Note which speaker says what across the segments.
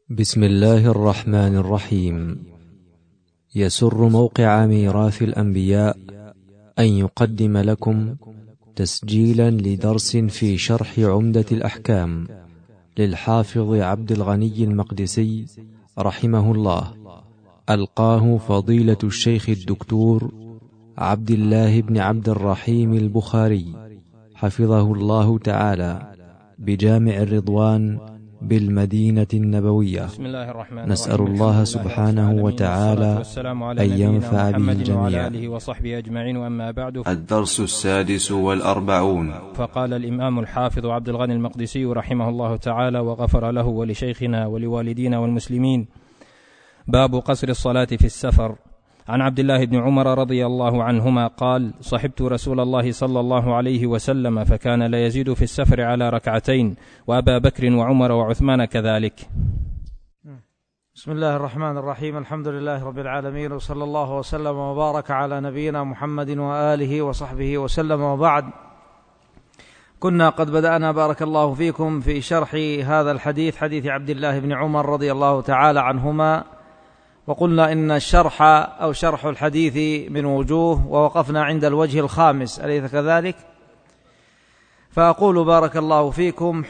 Speaker 1: بسم الله الرحمن الرحيم. يسر موقع ميراث الأنبياء أن يقدم لكم تسجيلا لدرس في شرح عمدة الأحكام للحافظ عبد الغني المقدسي رحمه الله، ألقاه فضيلة الشيخ الدكتور عبد الله بن عبد الرحيم البخاري حفظه الله تعالى بجامع الرضوان بالمدينة النبوية. نسأل الله سبحانه وتعالى أن ينفع به الجميع.
Speaker 2: وصحبه أجمعين. وأما بعد،
Speaker 3: الدرس 46.
Speaker 2: فقال الإمام الحافظ عبد الغني المقدسي رحمه الله تعالى وغفر له ولشيخنا ولوالدينا والمسلمين: باب قصر الصلاة في السفر. عن عبد الله بن عمر رضي الله عنهما قال: صحبت رسول الله صلى الله عليه وسلم فكان لا يزيد في السفر على ركعتين، وأبا بكر وعمر وعثمان كذلك.
Speaker 4: بسم الله الرحمن الرحيم. الحمد لله رب العالمين، وصلى الله وسلم وبارك على نبينا محمد وآله وصحبه وسلم، وبعد. كنا قد بدأنا بارك الله فيكم في شرح هذا الحديث، حديث عبد الله بن عمر رضي الله تعالى عنهما، وقلنا إن الشرح أو شرح الحديث من وجوه، ووقفنا عند الوجه الخامس، أليس كذلك؟ فأقول بارك الله فيكم: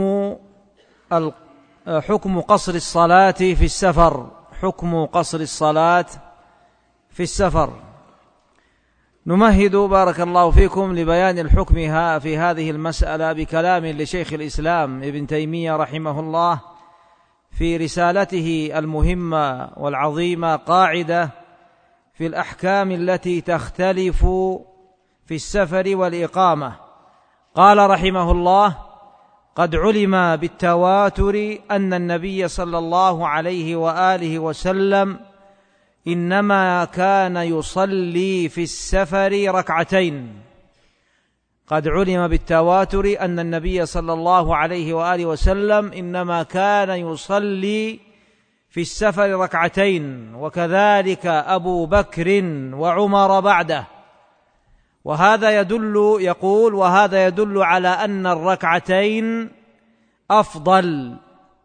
Speaker 4: حكم قصر الصلاة في السفر. حكم قصر الصلاة في السفر. نمهد بارك الله فيكم لبيان الحكم في هذه المسألة بكلام لشيخ الإسلام ابن تيمية رحمه الله في رسالته المهمة والعظيمة، قاعدة في الأحكام التي تختلف في السفر والإقامة. قال رحمه الله: قد علم بالتواتر أن النبي صلى الله عليه وآله وسلم إنما كان يصلي في السفر ركعتين. قد علم بالتواتر أن النبي صلى الله عليه وآله وسلم إنما كان يصلي في السفر ركعتين، وكذلك أبو بكر وعمر بعده. وهذا يدل على أن الركعتين أفضل،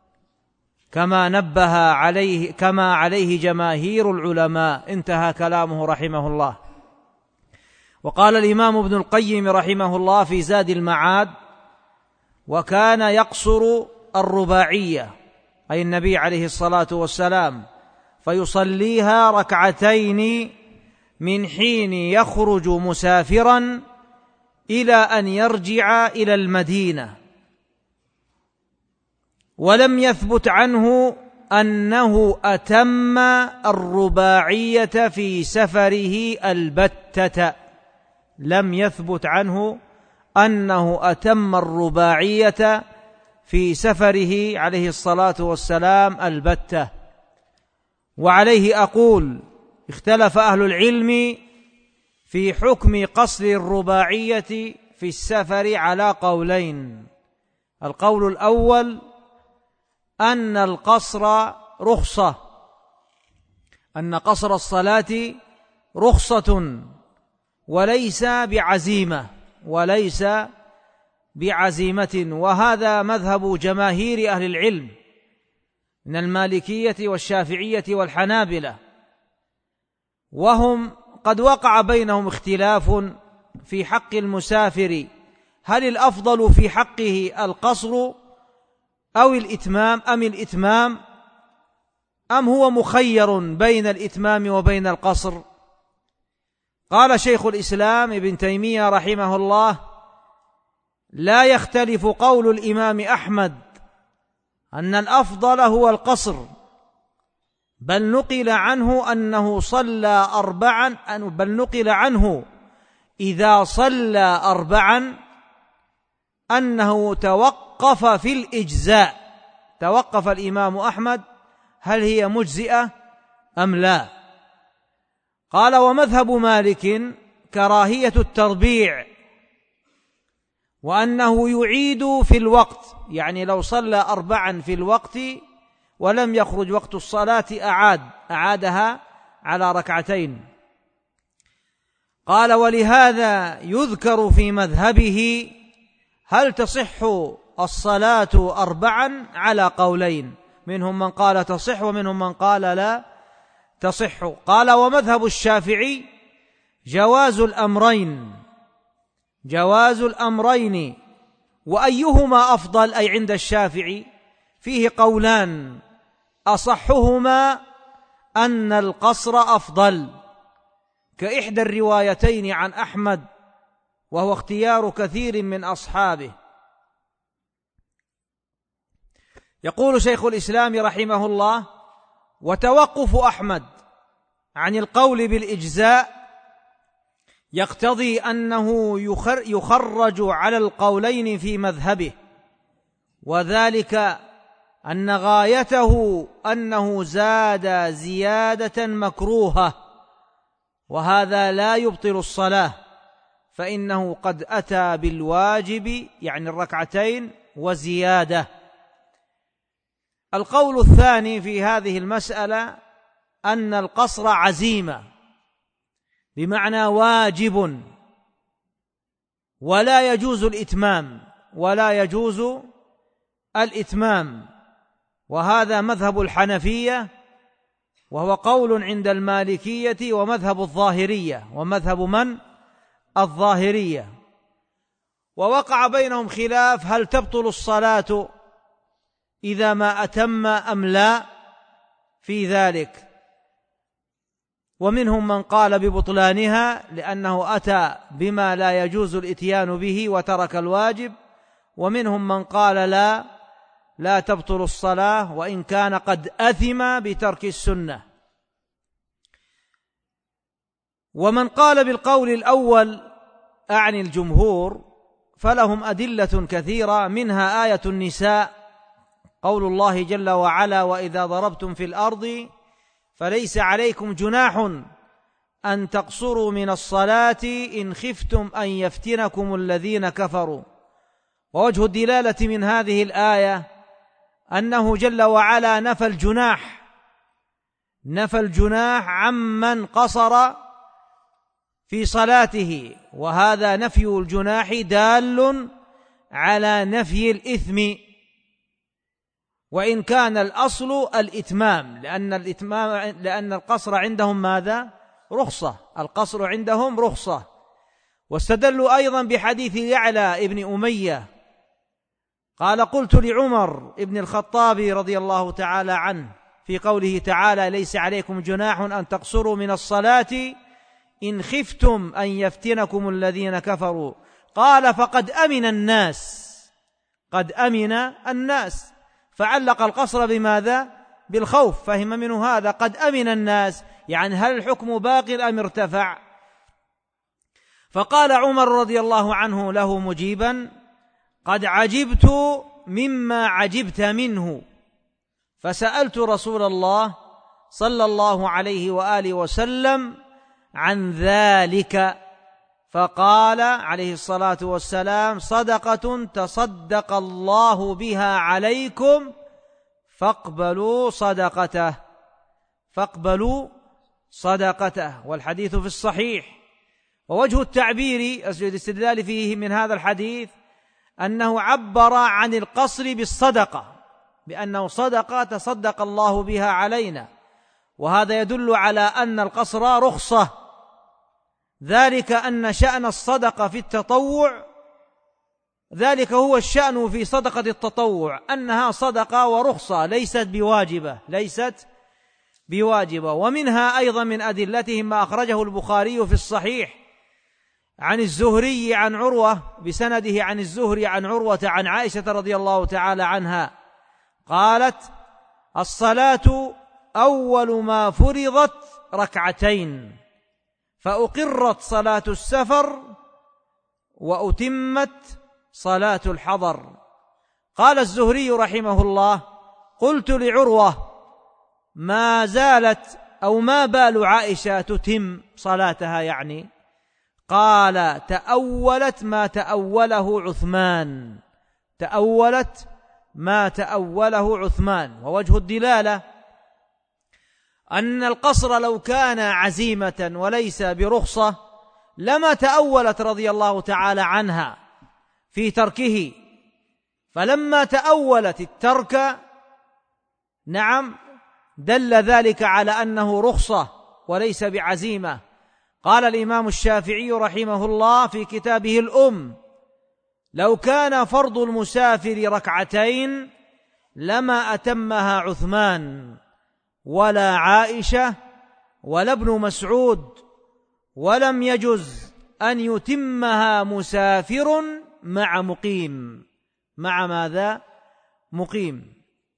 Speaker 4: كما عليه جماهير العلماء. انتهى كلامه رحمه الله. وقال الإمام ابن القيم رحمه الله في زاد المعاد: وكان يقصر الرباعية، أي النبي عليه الصلاة والسلام، فيصليها ركعتين من حين يخرج مسافرا إلى أن يرجع إلى المدينة. ولم يثبت عنه أنه أتم الرباعية في سفره البتة. لم يثبت عنه أنه أتم الرباعية في سفره عليه الصلاة والسلام البتة. وعليه أقول: اختلف أهل العلم في حكم قصر الرباعية في السفر على قولين. القول الأول أن القصر رخصة، أن قصر الصلاة رخصة وليس بعزيمة، وهذا مذهب جماهير أهل العلم من المالكية والشافعية والحنابلة، وهم قد وقع بينهم اختلاف في حق المسافر: هل الأفضل في حقه القصر أو الإتمام أم هو مخير بين الإتمام وبين القصر؟ قال شيخ الإسلام ابن تيمية رحمه الله: لا يختلف قول الإمام أحمد أن الأفضل هو القصر، بل نقل عنه أنه صلى أربعا، بل نقل عنه إذا صلى أربعا أنه توقف في الإجزاء. توقف الإمام أحمد هل هي مجزئة أم لا. قال: ومذهب مالك كراهية التربيع، وأنه يعيد في الوقت، يعني لو صلى أربعا في الوقت ولم يخرج وقت الصلاة أعادها على ركعتين. قال: ولهذا يذكر في مذهبه هل تصح الصلاة أربعا على قولين. منهم من قال تصح ومنهم من قال لا تصح. قال ومذهب الشافعي جواز الأمرين وأيهما أفضل أي عند الشافعي فيه قولان، أصحهما أن القصر أفضل كإحدى الروايتين عن أحمد، وهو اختيار كثير من أصحابه. يقول شيخ الإسلام رحمه الله: وتوقف أحمد عن القول بالإجزاء يقتضي أنه يخرج على القولين في مذهبه، وذلك أن غايته أنه زاد زيادة مكروهة، وهذا لا يبطل الصلاة، فإنه قد أتى بالواجب يعني الركعتين وزيادة. القول الثاني في هذه المسألة أن القصر عزيمة بمعنى واجب، ولا يجوز الإتمام، وهذا مذهب الحنفية، وهو قول عند المالكية ومذهب الظاهرية، ومذهب من؟ الظاهرية. ووقع بينهم خلاف هل تبطل الصلاة إذا ما أتم أم لا في ذلك، ومنهم من قال ببطلانها لأنه أتى بما لا يجوز الإتيان به وترك الواجب، ومنهم من قال لا تبطل الصلاة وإن كان قد أثم بترك السنة. ومن قال بالقول الأول أعني الجمهور فلهم أدلة كثيرة، منها آية النساء، قول الله جل وعلا: وإذا ضربتم في الأرض فليس عليكم جناح أن تقصروا من الصلاة إن خفتم أن يفتنكم الذين كفروا. ووجه الدلالة من هذه الآية أنه جل وعلا نفى الجناح عمن قصر في صلاته، وهذا نفي الجناح دال على نفي الإثم، وإن كان الأصل الإتمام، لأن القصر عندهم ماذا؟ رخصة، القصر عندهم رخصة. واستدلوا أيضا بحديث يعلى ابن أمية قال: قلت لعمر ابن الخطاب رضي الله تعالى عنه في قوله تعالى: ليس عليكم جناح أن تقصروا من الصلاة إن خفتم أن يفتنكم الذين كفروا، قال: فقد أمن الناس، فعلق القصر بماذا؟ بالخوف، فهم منه هذا قد أمن الناس، يعني هل الحكم باق أم ارتفع؟ فقال عمر رضي الله عنه له مجيبا: قد عجبت مما عجبت منه، فسألت رسول الله صلى الله عليه وآله وسلم عن ذلك، فقال عليه الصلاة والسلام: صدقة تصدق الله بها عليكم فاقبلوا صدقته. والحديث في الصحيح. ووجه التعبير الاستدلال فيه من هذا الحديث أنه عبر عن القصر بالصدقة، بأنه صدقة تصدق الله بها علينا، وهذا يدل على أن القصر رخصة، ذلك أن شأن الصدقة في التطوع ذلك هو الشأن في صدقة التطوع، أنها صدقة ورخصة ليست بواجبة. ومنها أيضا من أدلتهم ما أخرجه البخاري في الصحيح عن الزهري عن عروة بسنده عن الزهري عن عروة عن عائشة رضي الله تعالى عنها قالت: الصلاة أول ما فرضت ركعتين، فأقرت صلاة السفر وأتمت صلاة الحضر. قال الزهري رحمه الله: قلت لعروة: ما زالت أو ما بال عائشة تتم صلاتها يعني؟ قال: تأولت ما تأوله عثمان. ووجه الدلالة أن القصر لو كان عزيمة وليس برخصة لما تأولت رضي الله تعالى عنها في تركه، فلما تأولت الترك نعم دل ذلك على أنه رخصة وليس بعزيمة. قال الإمام الشافعي رحمه الله في كتابه الأم: لو كان فرض المسافر ركعتين لما أتمها عثمان ولا عائشة ولا ابن مسعود، ولم يجز أن يتمها مسافر مع مقيم. مع ماذا؟ مقيم.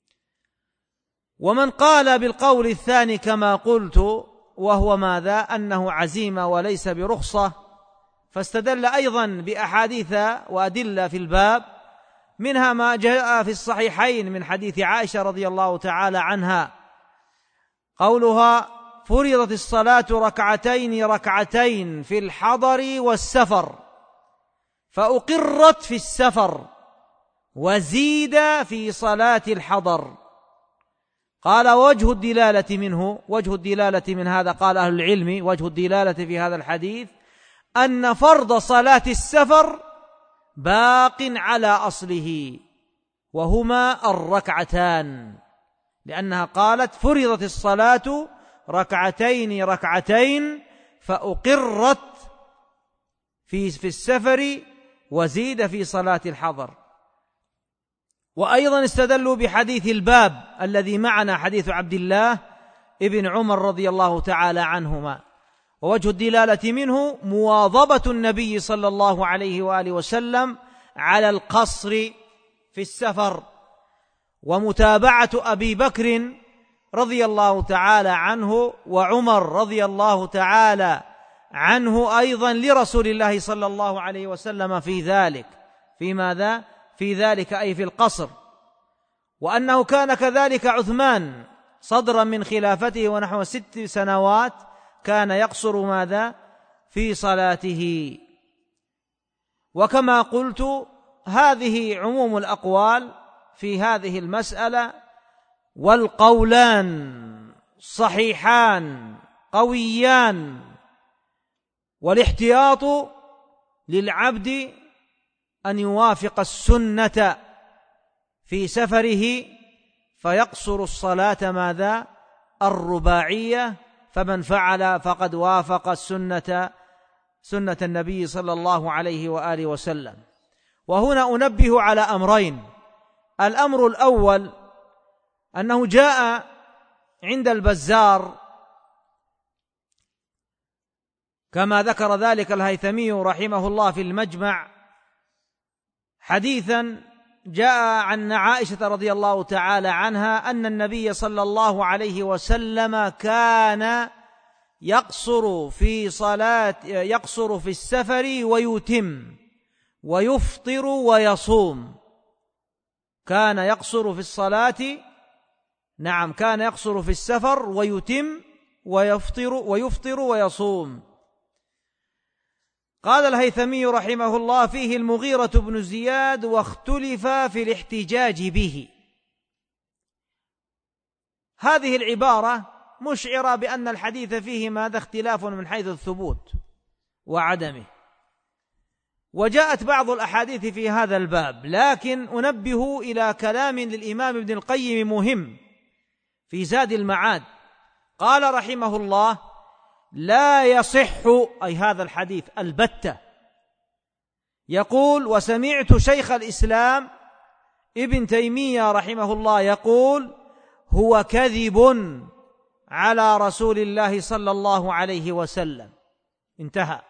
Speaker 4: ومن قال بالقول الثاني كما قلت، وهو ماذا؟ أنه عزيمة وليس برخصة، فاستدل أيضا بأحاديث وأدلة في الباب، منها ما جاء في الصحيحين من حديث عائشة رضي الله تعالى عنها قولها: فرضت الصلاة ركعتين في الحضر والسفر، فأقرت في السفر وزيد في صلاة الحضر. قال: وجه الدلالة من هذا، قال أهل العلم: وجه الدلالة في هذا الحديث أن فرض صلاة السفر باق على أصله، وهما الركعتان، لأنها قالت: فرضت الصلاة ركعتين فأقرت في السفر وزيد في صلاة الحضر. وأيضا استدلوا بحديث الباب الذي معنا، حديث عبد الله ابن عمر رضي الله تعالى عنهما. ووجه الدلالة منه مواظبة النبي صلى الله عليه وآله وسلم على القصر في السفر، ومتابعة أبي بكر رضي الله تعالى عنه وعمر رضي الله تعالى عنه أيضا لرسول الله صلى الله عليه وسلم في ذلك. في ماذا؟ في ذلك أي في القصر. وأنه كان كذلك عثمان صدرا من خلافته ونحو 6 سنوات كان يقصر ماذا؟ في صلاته. وكما قلت هذه عموم الأقوال في هذه المسألة، والقولان صحيحان قويان، والاحتياط للعبد أن يوافق السنة في سفره فيقصر الصلاة ماذا؟ الرباعية، فمن فعل فقد وافق سنة النبي صلى الله عليه وآله وسلم. وهنا أنبه على أمرين. الأمر الأول أنه جاء عند البزار كما ذكر ذلك الهيثمي رحمه الله في المجمع حديثا جاء عن عائشة رضي الله تعالى عنها أن النبي صلى الله عليه وسلم كان يقصر في السفر ويتم ويفطر ويصوم. كان يقصر في الصلاة، نعم كان يقصر في السفر ويتم ويفطر ويصوم. قال الهيثمي رحمه الله: فيه المغيرة بن زياد واختلف في الاحتجاج به. هذه العبارة مشعرة بأن الحديث فيه ماذا؟ اختلاف من حيث الثبوت وعدمه، وجاءت بعض الأحاديث في هذا الباب، لكن أنبه إلى كلام للإمام ابن القيم مهم في زاد المعاد. قال رحمه الله: لا يصح أي هذا الحديث البتة. يقول: وسمعت شيخ الإسلام ابن تيمية رحمه الله يقول: هو كذب على رسول الله صلى الله عليه وسلم. انتهى.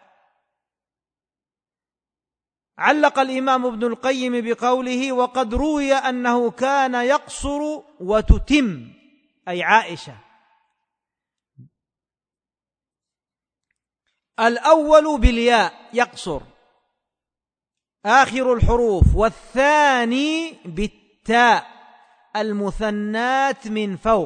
Speaker 4: علق الإمام ابن القيم بقوله: وقد روي أنه كان يقصر وتتم، أي عائشة. الأول بالياء يقصر آخر الحروف، والثاني بالتاء المثنات من فوق،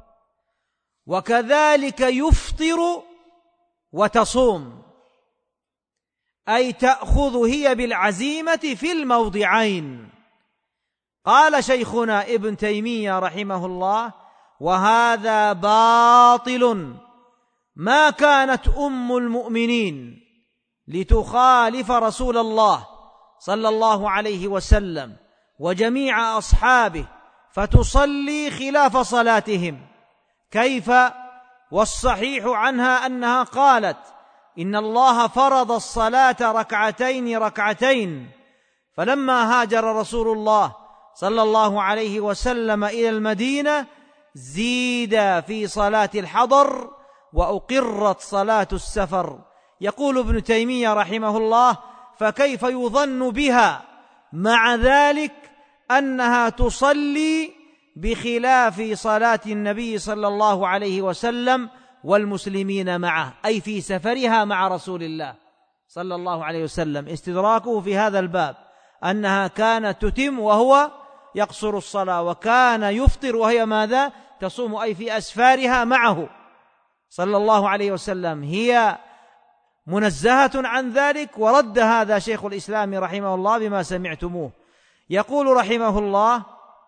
Speaker 4: وكذلك يفطر وتصوم، أي تأخذ هي بالعزيمة في الموضعين. قال شيخنا ابن تيمية رحمه الله: وهذا باطل، ما كانت أم المؤمنين لتخالف رسول الله صلى الله عليه وسلم وجميع أصحابه فتصلي خلاف صلاتهم. كيف؟ والصحيح عنها أنها قالت: إن الله فرض الصلاة ركعتين ركعتين، فلما هاجر رسول الله صلى الله عليه وسلم إلى المدينة زيد في صلاة الحضر وأقرت صلاة السفر. يقول ابن تيمية رحمه الله: فكيف يظن بها مع ذلك أنها تصلي بخلاف صلاة النبي صلى الله عليه وسلم والمسلمين معه، أي في سفرها مع رسول الله صلى الله عليه وسلم. استدراكه في هذا الباب أنها كانت تتم وهو يقصر الصلاة، وكان يفطر وهي ماذا؟ تصوم، أي في أسفارها معه صلى الله عليه وسلم. هي منزهة عن ذلك، ورد هذا شيخ الإسلام رحمه الله بما سمعتموه. يقول رحمه الله: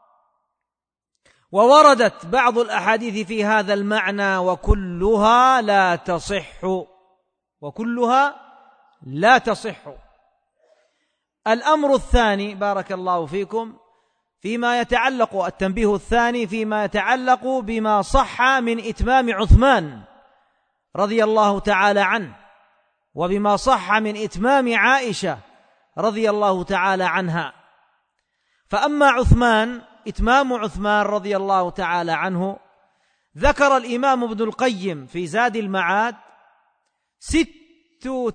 Speaker 4: ووردت بعض الأحاديث في هذا المعنى وكلها لا تصح، وكلها لا تصح. الأمر الثاني بارك الله فيكم فيما يتعلق، التنبيه الثاني فيما يتعلق بما صح من إتمام عثمان رضي الله تعالى عنه، وبما صح من إتمام عائشة رضي الله تعالى عنها. فأما عثمان، إتمام عثمان رضي الله تعالى عنه، ذكر الإمام ابن القيم في زاد المعاد 6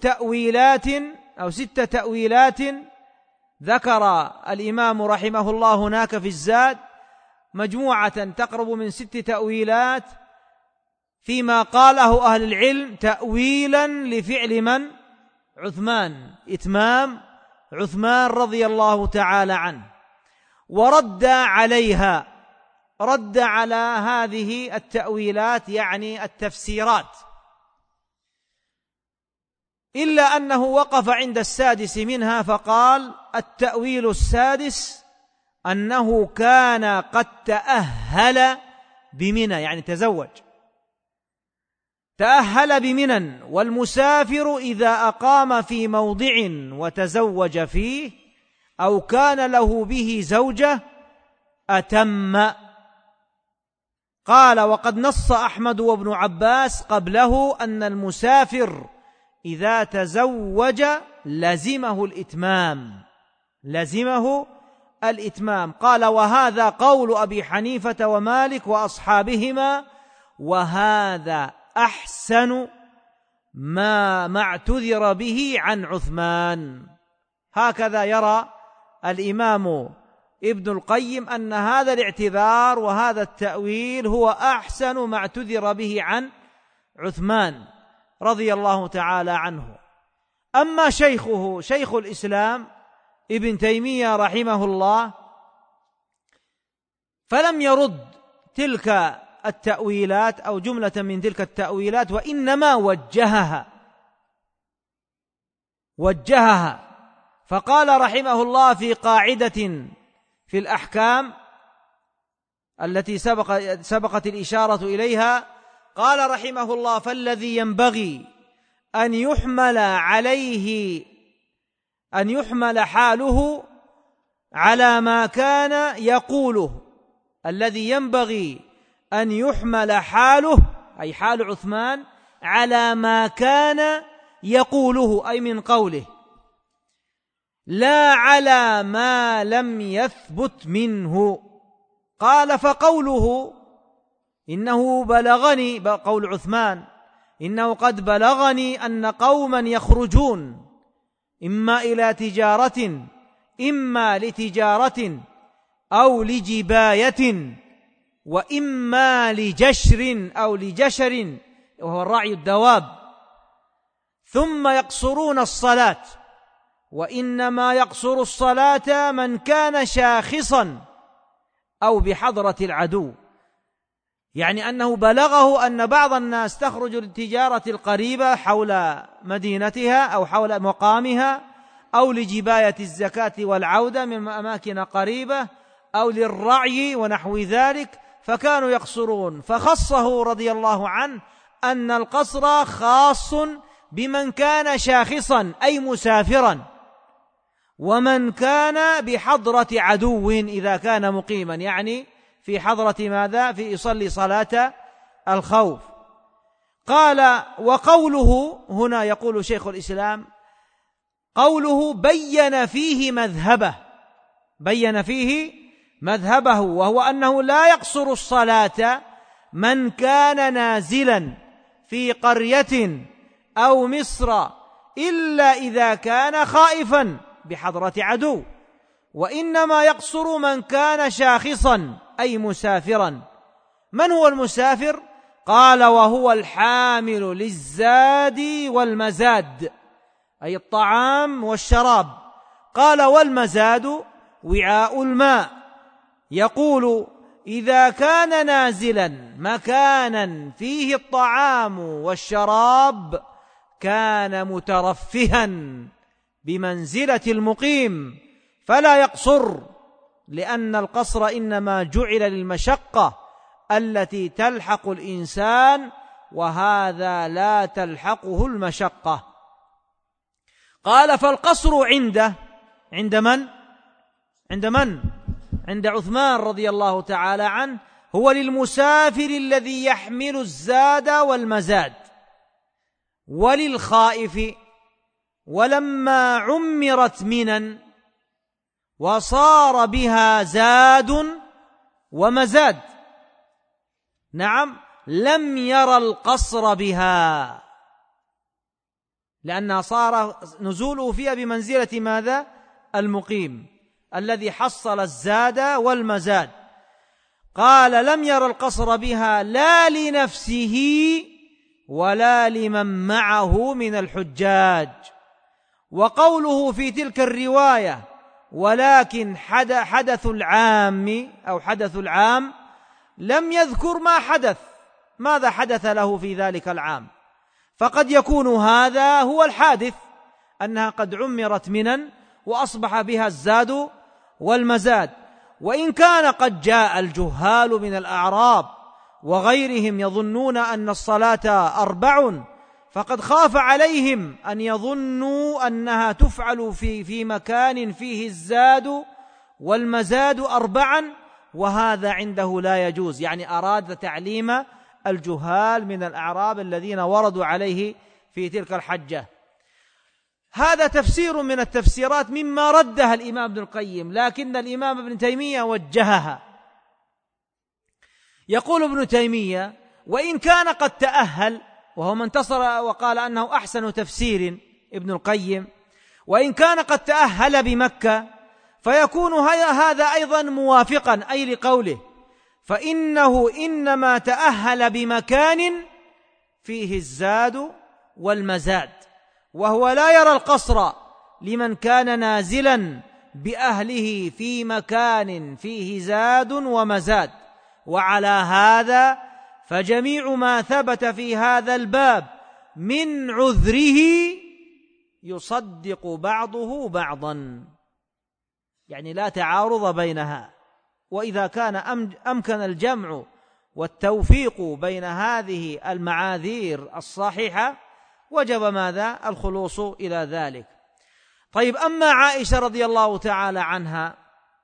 Speaker 4: تأويلات ذكر الإمام رحمه الله هناك في الزاد، مجموعة تقرب من 6 تأويلات فيما قاله أهل العلم تأويلا لفعل من؟ عثمان، إتمام عثمان رضي الله تعالى عنه، ورد عليها، رد على هذه التأويلات يعني التفسيرات، إلا أنه وقف عند السادس منها فقال: التأويل السادس أنه كان قد تأهل بمنى، يعني تزوج، تأهل بمنى، والمسافر إذا أقام في موضع وتزوج فيه أو كان له به زوجة أتم. قال: وقد نص أحمد وابن عباس قبله أن المسافر إذا تزوج لزمه الإتمام. قال: وهذا قول أبي حنيفة ومالك وأصحابهما، وهذا أحسن ما اعتذر به عن عثمان. هكذا يرى الإمام ابن القيم أن هذا الاعتذار وهذا التأويل هو أحسن ما اعتذر به عن عثمان رضي الله تعالى عنه. أما شيخه شيخ الإسلام ابن تيمية رحمه الله فلم يرد تلك التأويلات أو جملة من تلك التأويلات، وإنما وجهها فقال رحمه الله في قاعدة في الأحكام التي سبقت الإشارة إليها، قال رحمه الله: فالذي ينبغي أن يحمل حاله على ما كان يقوله، الذي ينبغي أن يحمل حاله أي حال عثمان على ما كان يقوله أي من قوله، لا على ما لم يثبت منه. قال: فقوله إنه بلغني، قول عثمان إنه قد بلغني أن قوما يخرجون إما لتجارة أو لجباية وإما لجشر أو لجشر وهو الرعي الدواب، ثم يقصرون الصلاة، وإنما يقصر الصلاة من كان شاخصا أو بحضرة العدو، يعني أنه بلغه أن بعض الناس تخرج للتجارة القريبة حول مدينتها أو حول مقامها، أو لجباية الزكاة والعودة من أماكن قريبة، أو للرعي ونحو ذلك، فكانوا يقصرون. فخصه رضي الله عنه أن القصر خاص بمن كان شاخصا أي مسافرا، ومن كان بحضرة عدو إذا كان مقيما، يعني في حضرة ماذا؟ في يصلي صلاة الخوف. قال وقوله هنا يقول شيخ الإسلام قوله بين فيه مذهبه وهو أنه لا يقصر الصلاة من كان نازلا في قرية أو مصر إلا إذا كان خائفا بحضرة عدو، وإنما يقصر من كان شاخصا أي مسافرا. من هو المسافر؟ قال وهو الحامل للزاد والمزاد أي الطعام والشراب. قال والمزاد وعاء الماء. يقول إذا كان نازلا مكانا فيه الطعام والشراب كان مترفها بمنزلة المقيم فلا يقصر، لأن القصر إنما جعل للمشقة التي تلحق الإنسان، وهذا لا تلحقه المشقة. قال فالقصر عند من؟ عند عثمان رضي الله تعالى عنه هو للمسافر الذي يحمل الزاد والمزاد وللخائف. ولما عمرت منى وصار بها زاد ومزاد لم ير القصر بها، لأنها صار نزوله فيها بمنزلة ماذا؟ المقيم الذي حصل الزاد والمزاد. قال لم ير القصر بها لا لنفسه ولا لمن معه من الحجاج. وقوله في تلك الرواية ولكن حدث العام لم يذكر ما حدث، ماذا حدث له في ذلك العام، فقد يكون هذا هو الحادث، أنها قد عمرت منى وأصبح بها الزاد والمزاد. وإن كان قد جاء الجهال من الأعراب وغيرهم يظنون أن الصلاة 4، فقد خاف عليهم أن يظنوا أنها تفعل في مكان فيه الزاد والمزاد 4، وهذا عنده لا يجوز، يعني أراد تعليم الجهال من الأعراب الذين وردوا عليه في تلك الحجة. هذا تفسير من التفسيرات مما ردها الإمام ابن القيم، لكن الإمام ابن تيمية وجهها. يقول ابن تيمية وإن كان قد تأهل، وهو من انتصر وقال أنه أحسن تفسير ابن القيم، وإن كان قد تأهل بمكة فيكون هذا أيضا موافقا، أي لقوله فإنه إنما تأهل بمكان فيه الزاد والمزاد، وهو لا يرى القصر لمن كان نازلا بأهله في مكان فيه زاد ومزاد. وعلى هذا فجميع ما ثبت في هذا الباب من عذره يصدق بعضه بعضا، يعني لا تعارض بينها. وإذا كان أمكن الجمع والتوفيق بين هذه المعاذير الصحيحة وجب ماذا؟ الخلوص إلى ذلك. طيب، أما عائشة رضي الله تعالى عنها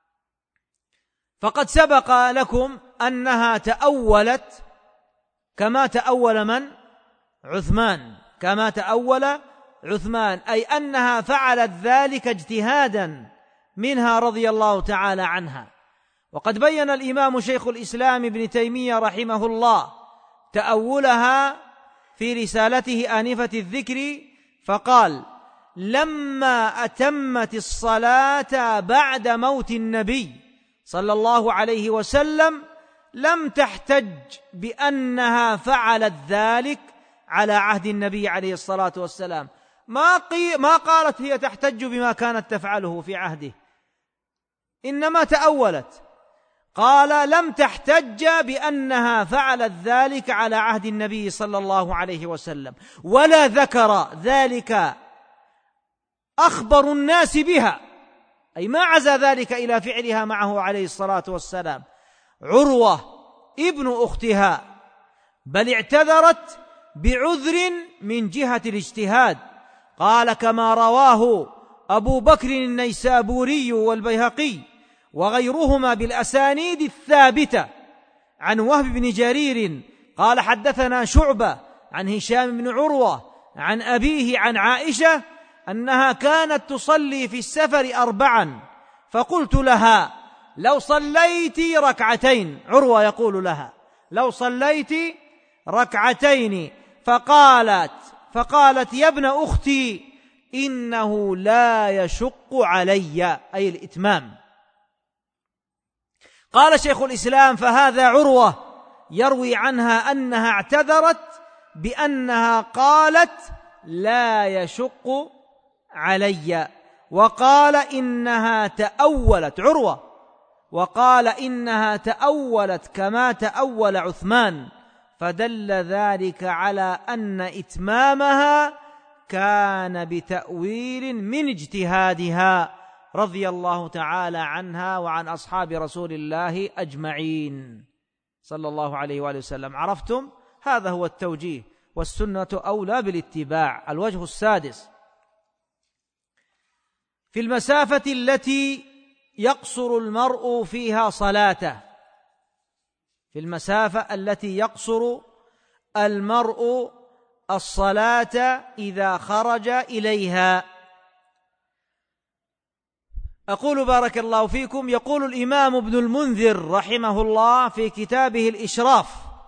Speaker 4: فقد سبق لكم أنها تأولت كما تأول من؟ عثمان، كما تأول عثمان، أي أنها فعلت ذلك اجتهادا منها رضي الله تعالى عنها. وقد بين الإمام شيخ الإسلام ابن تيمية رحمه الله تأولها في رسالته آنفة الذكر، فقال لما أتمت الصلاة بعد موت النبي صلى الله عليه وسلم لم تحتج بأنها فعلت ذلك على عهد النبي عليه الصلاة والسلام، ما قالت هي تحتج بما كانت تفعله في عهده، إنما تأولت. قال لم تحتج بأنها فعلت ذلك على عهد النبي صلى الله عليه وسلم، ولا ذكر ذلك أخبر الناس بها، أي ما عزى ذلك إلى فعلها معه عليه الصلاة والسلام عروة ابن أختها، بل اعتذرت بعذر من جهة الاجتهاد. قال كما رواه أبو بكر النيسابوري والبيهقي وغيرهما بالأسانيد الثابتة عن وهب بن جرير قال حدثنا شعبة عن هشام بن عروة عن أبيه عن عائشة أنها كانت تصلي في السفر 4 فقلت لها لو صليت ركعتين، عروة يقول لها لو صليت ركعتين، فقالت يا ابن أختي إنه لا يشق علي، أي الإتمام. قال شيخ الإسلام فهذا عروة يروي عنها أنها اعتذرت بأنها قالت لا يشق علي، وقال إنها تأولت عروة، وقال إنها تأولت كما تأول عثمان، فدل ذلك على أن إتمامها كان بتأويل من اجتهادها رضي الله تعالى عنها وعن أصحاب رسول الله أجمعين صلى الله عليه وآله وسلم. عرفتم؟ هذا هو التوجيه، والسنة أولى بالاتباع. الوجه السادس: في المسافة التي يقصر المرء فيها صلاته، في المسافة التي يقصر المرء الصلاة إذا خرج إليها. أقول بارك الله فيكم، يقول الإمام ابن المنذر رحمه الله في كتابه الإشراف،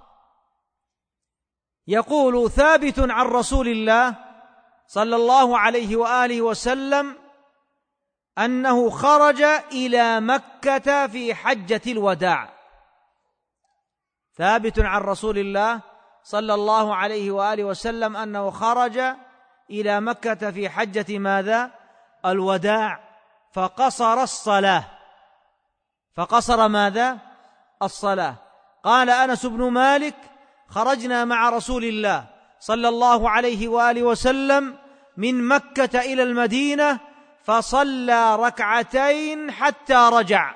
Speaker 4: يقول ثابت عن رسول الله صلى الله عليه وآله وسلم أنه خرج إلى مكة في حجة الوداع. ثابت عن رسول الله صلى الله عليه وآله وسلم أنه خرج إلى مكة في حجة ماذا؟ الوداع، فقصر الصلاة. فقصر ماذا؟ الصلاة. قال أنس بن مالك خرجنا مع رسول الله صلى الله عليه وآله وسلم من مكة إلى المدينة فصلى 2 حتى رجع.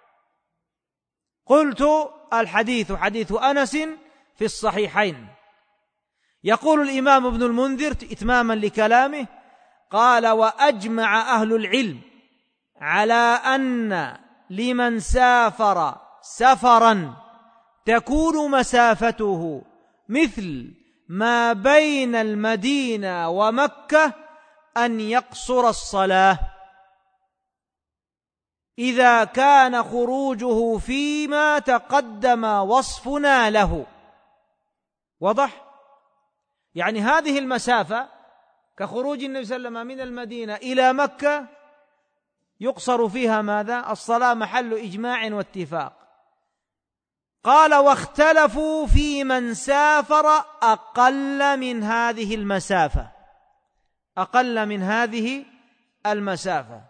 Speaker 4: قلت الحديث حديث أنس في الصحيحين. يقول الإمام ابن المنذر إتماما لكلامه، قال وأجمع أهل العلم على أن لمن سافر سفرا تكون مسافته مثل ما بين المدينة ومكة أن يقصر الصلاة إذا كان خروجه فيما تقدم وصفنا له. واضح؟ يعني هذه المسافة كخروج النبي صلى الله عليه وسلم من المدينة إلى مكة يقصر فيها ماذا؟ الصلاة، محل إجماع واتفاق. قال واختلفوا في من سافر أقل من هذه المسافة، أقل من هذه المسافة.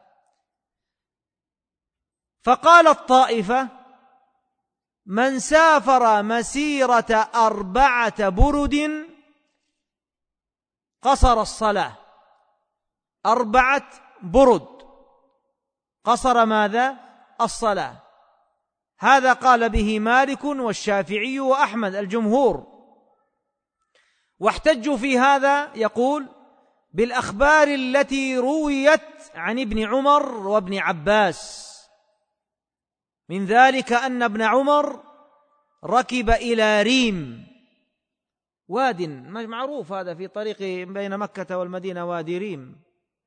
Speaker 4: فقال الطائفة من سافر مسيرة 4 برد قصر الصلاة. 4 برد قصر ماذا؟ الصلاة. هذا قال به مالك والشافعي وأحمد الجمهور، واحتجوا في هذا يقول بالأخبار التي رويت عن ابن عمر وابن عباس، من ذلك أن ابن عمر ركب إلى ريم، واد معروف هذا في طريق بين مكة والمدينة، وادي ريم.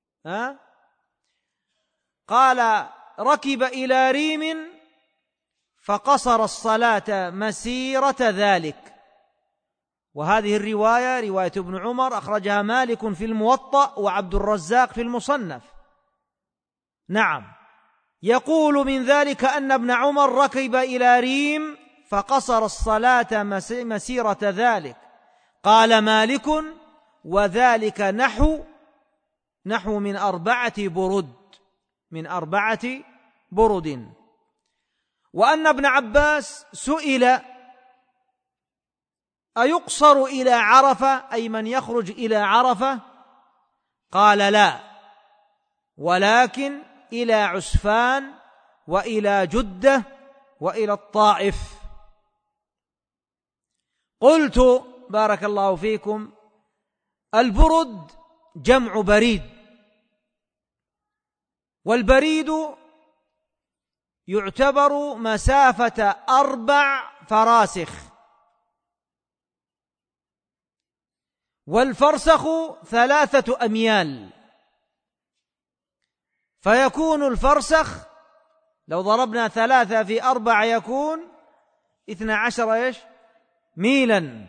Speaker 4: قال ركب إلى ريم فقصر الصلاة مسيرة ذلك. وهذه الرواية رواية ابن عمر أخرجها مالك في الموطأ وعبد الرزاق في المصنف. نعم. يقول من ذلك أن ابن عمر ركب إلى ريم فقصر الصلاة مسيرة ذلك. قال مالك وذلك نحو من 4 برد، من 4 برد. وأن ابن عباس سئل أيقصر إلى عرفة، أي من يخرج إلى عرفة؟ قال لا، ولكن إلى عسفان وإلى جدة وإلى الطائف. قلت بارك الله فيكم البرد جمع بريد، والبريد يعتبر مسافة 4 فراسخ، والفرسخ 3 أميال، فيكون الفرسخ لو ضربنا 3 في 4 يكون 12 ميلا،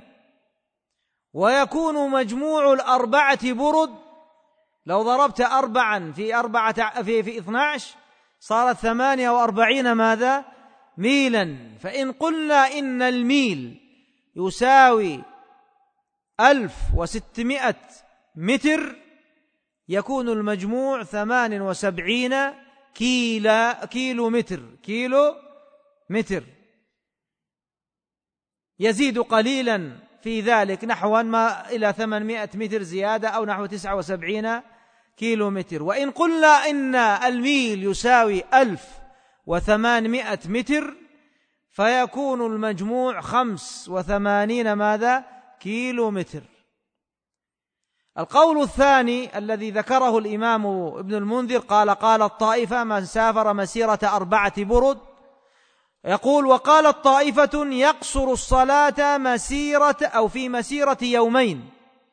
Speaker 4: ويكون مجموع 4 برد لو ضربت 4 في 12 صارت 48 ماذا؟ ميلا. فإن قلنا إن الميل يساوي 1600 متر يكون المجموع 78 كيلو متر، يزيد قليلا في ذلك نحو ما إلى 800 متر زيادة أو نحو 79 كيلو متر. وإن قلنا إن الميل يساوي 1800 متر فيكون المجموع 85 ماذا؟ كيلو متر. القول الثاني الذي ذكره الإمام ابن المنذر قال الطائفة من سافر مسيرة 4 برد، يقول وقالت طائفة يقصر الصلاة في مسيرة يومين،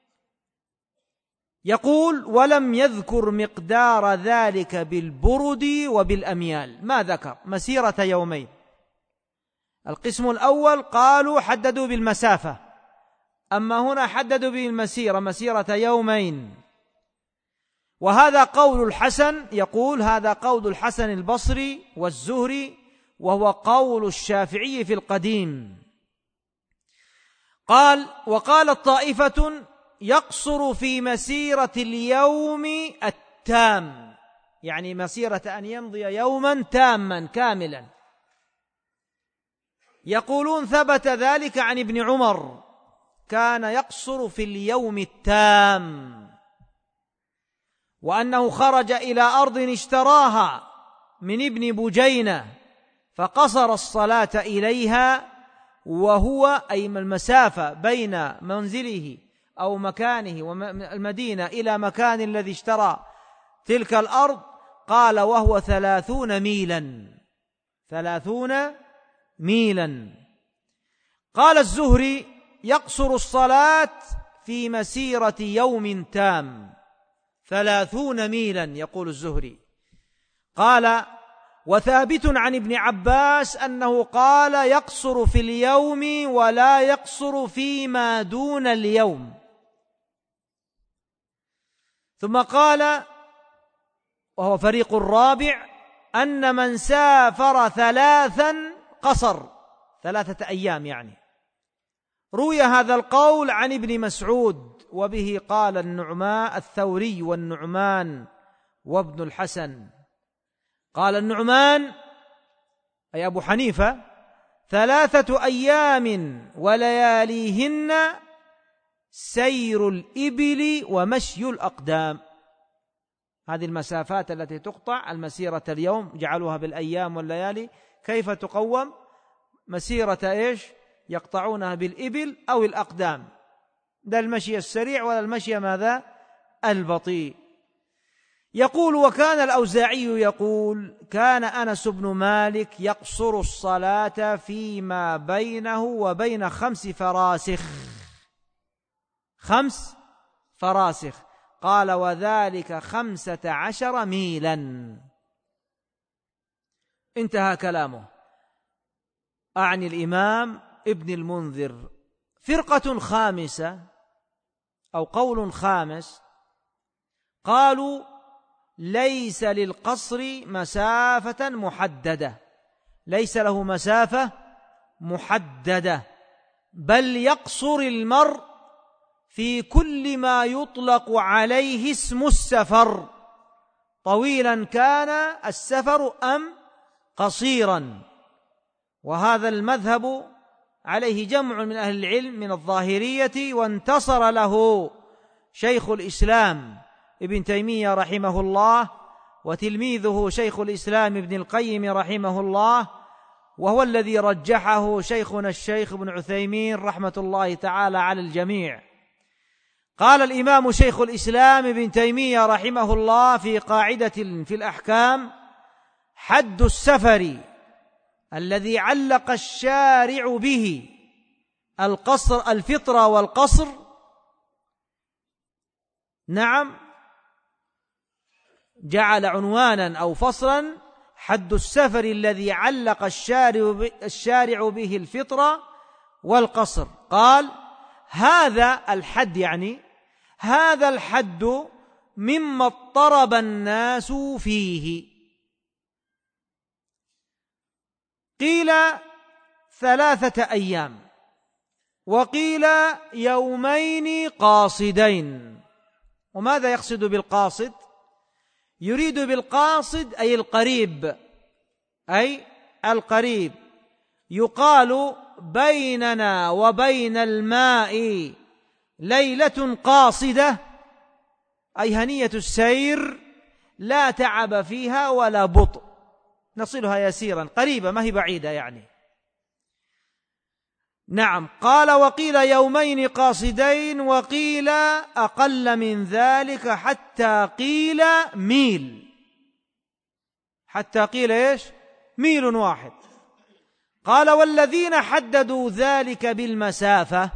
Speaker 4: يقول ولم يذكر مقدار ذلك بالبرد وبالأميال، ما ذكر مسيرة يومين. القسم الأول قالوا حددوا بالمسافة، أما هنا حددوا بالمسيرة مسيرة يومين، وهذا قول الحسن، يقول هذا قول الحسن البصري والزهري، وهو قول الشافعي في القديم. وقالت طائفة يقصر في مسيرة اليوم التام، يعني مسيرة أن يمضي يوما تاما كاملا. يقولون ثبت ذلك عن ابن عمر كان يقصر في اليوم التام، وأنه خرج إلى أرض اشتراها من ابن بجينة فقصر الصلاة إليها، وهو أي المسافة بين منزله أو مكانه والمدينة إلى مكان الذي اشترى تلك الأرض، قال وهو 30 ميلا. قال الزهري يقصر الصلاة في مسيرة يوم تام 30 ميلا، يقول الزهري. قال وثابت عن ابن عباس أنه قال يقصر في اليوم ولا يقصر فيما دون اليوم. ثم قال وهو فريق الرابع أن من سافر 3 قصر 3 أيام يعني. روي هذا القول عن ابن مسعود، وبه قال النعمان الثوري والنعمان وابن الحسن. قال النعمان أي أبو حنيفة 3 أيام ولياليهن سير الإبل ومشي الأقدام. هذه المسافات التي تقطع المسيرة اليوم جعلوها بالأيام والليالي، كيف تقوم؟ مسيرة يقطعونها بالإبل أو الأقدام، ده المشي السريع ولا المشي ماذا؟ البطيء. يقول وكان الأوزاعي يقول كان أنس بن مالك يقصر الصلاة فيما بينه وبين 5 فراسخ. قال وذلك 15 ميلا. انتهى كلامه. أعني الإمام ابن المنذر. فرقة خامسة أو قول خامس قالوا ليس للقصر مسافة محددة، ليس له مسافة محددة، بل يقصر المرء في كل ما يطلق عليه اسم السفر، طويلا كان السفر أم قصيرا. وهذا المذهب عليه جمع من أهل العلم من الظاهرية، وانتصر له شيخ الإسلام ابن تيمية رحمه الله، وتلميذه شيخ الإسلام ابن القيم رحمه الله، وهو الذي رجحه شيخنا الشيخ ابن عثيمين رحمة الله تعالى على الجميع. قال الإمام شيخ الإسلام ابن تيمية رحمه الله في قاعدة في الأحكام: حد السفر الذي علق الشارع به القصر الفطر والقصر، نعم، جعل عنوانا أو فصلا حد السفر الذي علق الشارع به الفطر والقصر. قال هذا الحد، يعني هذا الحد مما اضطرب الناس فيه. قيل 3 أيام، وقيل يومين قاصدين. وماذا يقصد بالقاصد؟ يريد بالقاصد أي القريب، أي القريب. يقال بيننا وبين الماء ليلة قاصدة، أي هنية السير لا تعب فيها ولا بطء، نصلها يسيرا، قريبة ما هي بعيدة يعني. نعم. قال وقيل يومين قاصدين، وقيل أقل من ذلك، حتى قيل ميل، حتى قيل إيش؟ ميل واحد. قال والذين حددوا ذلك بالمسافة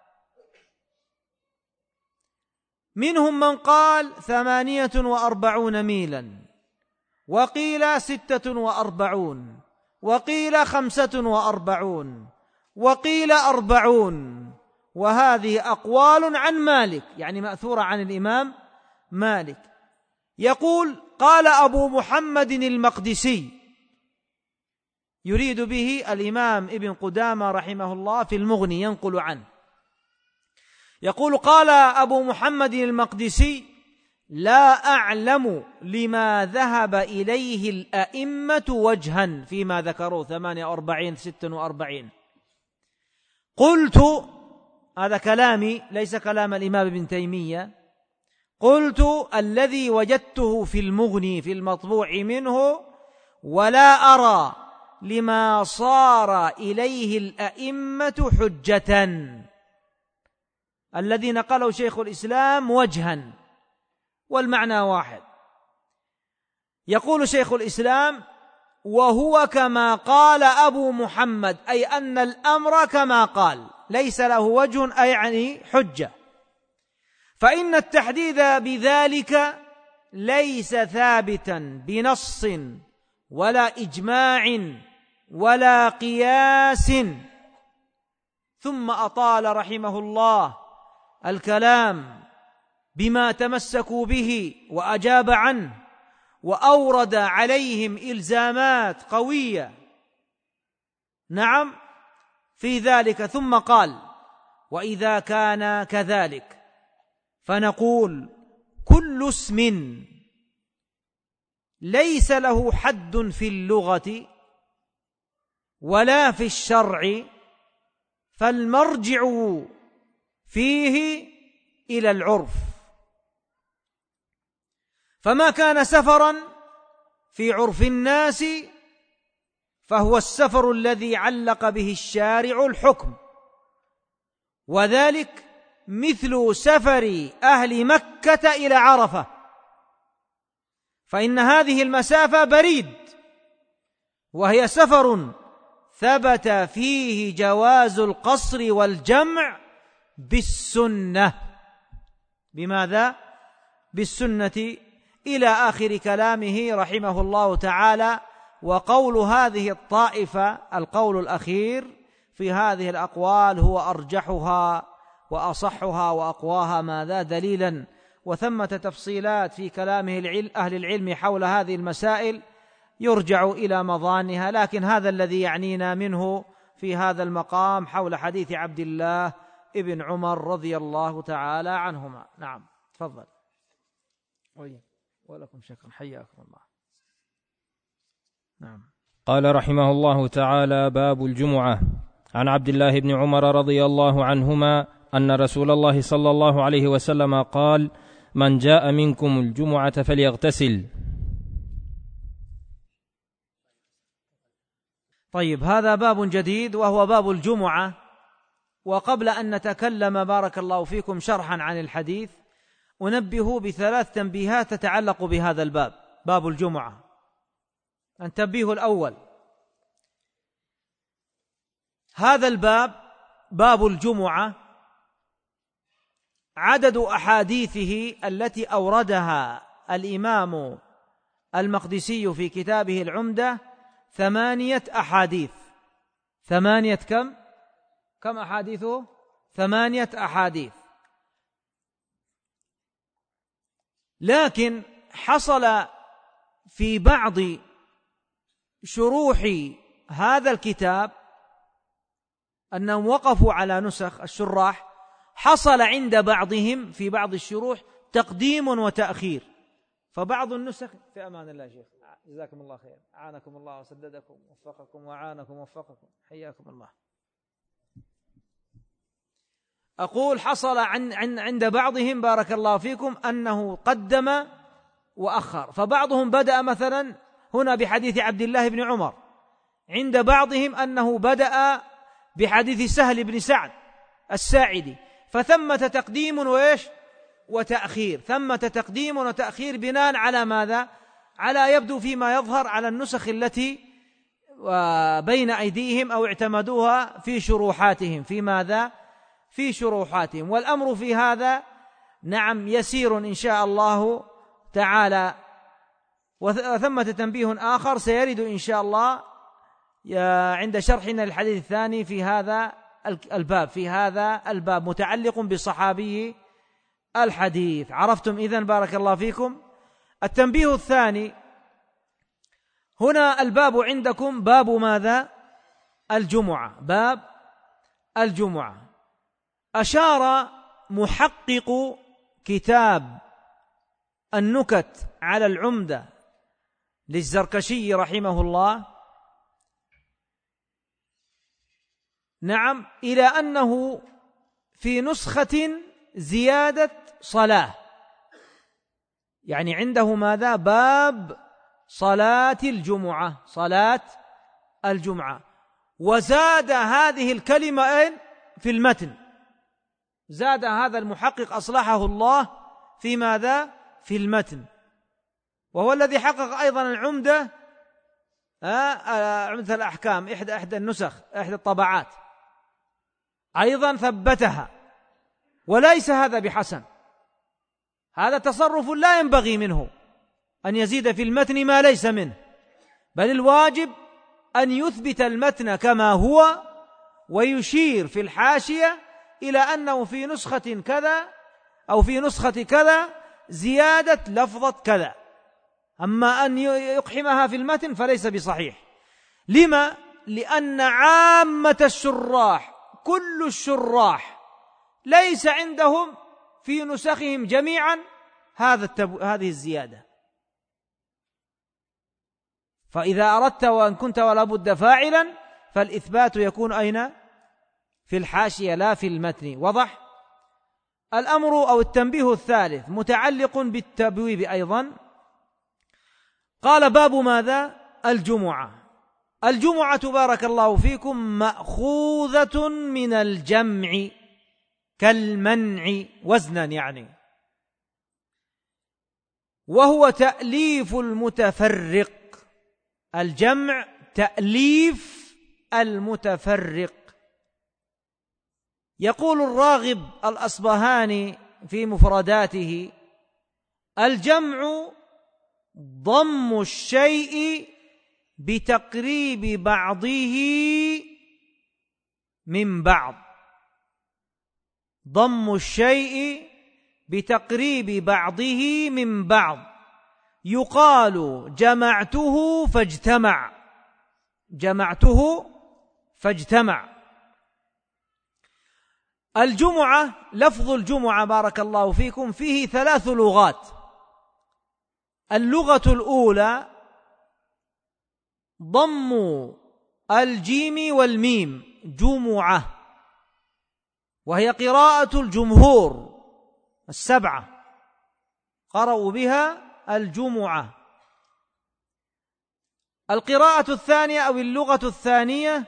Speaker 4: منهم من قال 48 ميلا، وقيل 46، وقيل 45، وقيل 40. وهذه أقوال عن مالك، يعني مأثورة عن الإمام مالك. يقول قال أبو محمد المقدسي، يريد به الإمام ابن قدامة رحمه الله في المغني، ينقل عنه، يقول قال أبو محمد المقدسي لا أعلم لما ذهب إليه الأئمة وجها فيما ذكروا 48 46. قلت، هذا كلامي ليس كلام الإمام ابن تيمية، قلت الذي وجدته في المغني في المطبوع منه، ولا أرى لما صار إليه الأئمة حجة. الذي نقله شيخ الإسلام وجها، والمعنى واحد. يقول شيخ الإسلام وهو كما قال أبو محمد، أي أن الأمر كما قال، ليس له وجه، أي يعني حجة. فإن التحديد بذلك ليس ثابتا بنص ولا إجماع ولا قياس. ثم أطال رحمه الله الكلام بما تمسكوا به وأجاب عنه، وأورد عليهم إلزامات قوية، نعم، في ذلك. ثم قال وإذا كان كذلك فنقول كل اسم ليس له حد في اللغة ولا في الشرع فالمرجع فيه إلى العرف. فما كان سفرا في عرف الناس فهو السفر الذي علق به الشارع الحكم، وذلك مثل سفر أهل مكة إلى عرفة، فإن هذه المسافة بريد، وهي سفر ثبت فيه جواز القصر والجمع بالسنة. بماذا؟ بالسنة، إلى آخر كلامه رحمه الله تعالى. وقول هذه الطائفة، القول الأخير في هذه الأقوال، هو أرجحها وأصحها وأقواها ماذا دليلا. وثمة تفصيلات في كلامه أهل العلم حول هذه المسائل يرجع إلى مظانها، لكن هذا الذي يعنينا منه في هذا المقام حول حديث عبد الله ابن عمر رضي الله تعالى عنهما. نعم، تفضل. ولكم شكرا، حياكم الله. نعم.
Speaker 2: قال رحمه الله تعالى: باب الجمعة. عن عبد الله بن عمر رضي الله عنهما أن رسول الله صلى الله عليه وسلم قال: من جاء منكم الجمعة فليغتسل.
Speaker 4: طيب، هذا باب جديد وهو باب الجمعة. وقبل أن نتكلم بارك الله فيكم شرحا عن الحديث، أنبه ب3 تنبيهات تتعلق بهذا الباب، باب الجمعة. التنبيه الأول: هذا الباب باب الجمعة عدد أحاديثه التي أوردها الإمام المقدسي في كتابه العمدة 8 أحاديث. 8 كم أحاديثه؟ 8 أحاديث. لكن حصل في بعض شروح هذا الكتاب أنهم وقفوا على نسخ الشراح، حصل عند بعضهم في بعض الشروح تقديم وتأخير، فبعض النسخ في أمان الله شيخ جزاكم الله خير، أعانكم الله وسددكم ووفقكم وأعانكم ووفقكم، حياكم الله. أقول حصل عند بعضهم بارك الله فيكم أنه قدم وأخر، فبعضهم بدأ مثلا هنا بحديث عبد الله بن عمر، عند بعضهم أنه بدأ بحديث سهل بن سعد الساعدي، فثمة تقديم وإيش وتأخير، ثمة تقديم وتأخير بناء على ماذا؟ على يبدو فيما يظهر على النسخ التي بين أيديهم أو اعتمدوها في شروحاتهم، في ماذا؟ في شروحاتهم. والأمر في هذا نعم يسير إن شاء الله تعالى. وثمة تنبيه آخر سيرد إن شاء الله عند شرحنا للحديث الثاني في هذا الباب، في هذا الباب متعلق بصحابي الحديث. عرفتم إذن بارك الله فيكم. التنبيه الثاني هنا الباب عندكم باب ماذا؟ الجمعة، باب الجمعة. أشار محقق كتاب النكت على العمدة للزركشي رحمه الله نعم إلى أنه في نسخة زيادة صلاة، يعني عنده ماذا؟ باب صلاة الجمعة، صلاة الجمعة، وزاد هذه الكلمة في المتن، زاد هذا المحقق أصلحه الله في ماذا؟ في المتن، وهو الذي حقق أيضا العمدة، عمدة الأحكام، إحدى النسخ، إحدى الطبعات، أيضا ثبتها. وليس هذا بحسن، هذا تصرف لا ينبغي منه أن يزيد في المتن ما ليس منه، بل الواجب أن يثبت المتن كما هو، ويشير في الحاشية إلى أنه في نسخة كذا أو في نسخة كذا زيادة لفظة كذا، أما أن يقحمها في المتن فليس بصحيح. لما؟ لأن عامة الشراح كل الشراح ليس عندهم في نسخهم جميعا هذه الزيادة. فإذا أردت وأن كنت ولا بد فاعلا فالإثبات يكون أين؟ في الحاشية لا في المتن. وضح؟ الأمر أو التنبيه الثالث متعلق بالتبويب أيضا. قال باب ماذا؟ الجمعة. الجمعة بارك الله فيكم مأخوذة من الجمع كالمنع وزنا يعني، وهو تأليف المتفرق. الجمع تأليف المتفرق. يقول الراغب الأصبهاني في مفرداته: الجمع ضم الشيء بتقريب بعضه من بعض، ضم الشيء بتقريب بعضه من بعض. يقال جمعته فاجتمع، جمعته فاجتمع. الجمعة، لفظ الجمعة بارك الله فيكم فيه 3 لغات. اللغة الأولى ضم الجيم والميم جمعة، وهي قراءة الجمهور 7 قرأوا بها الجمعة. القراءة الثانية أو اللغة الثانية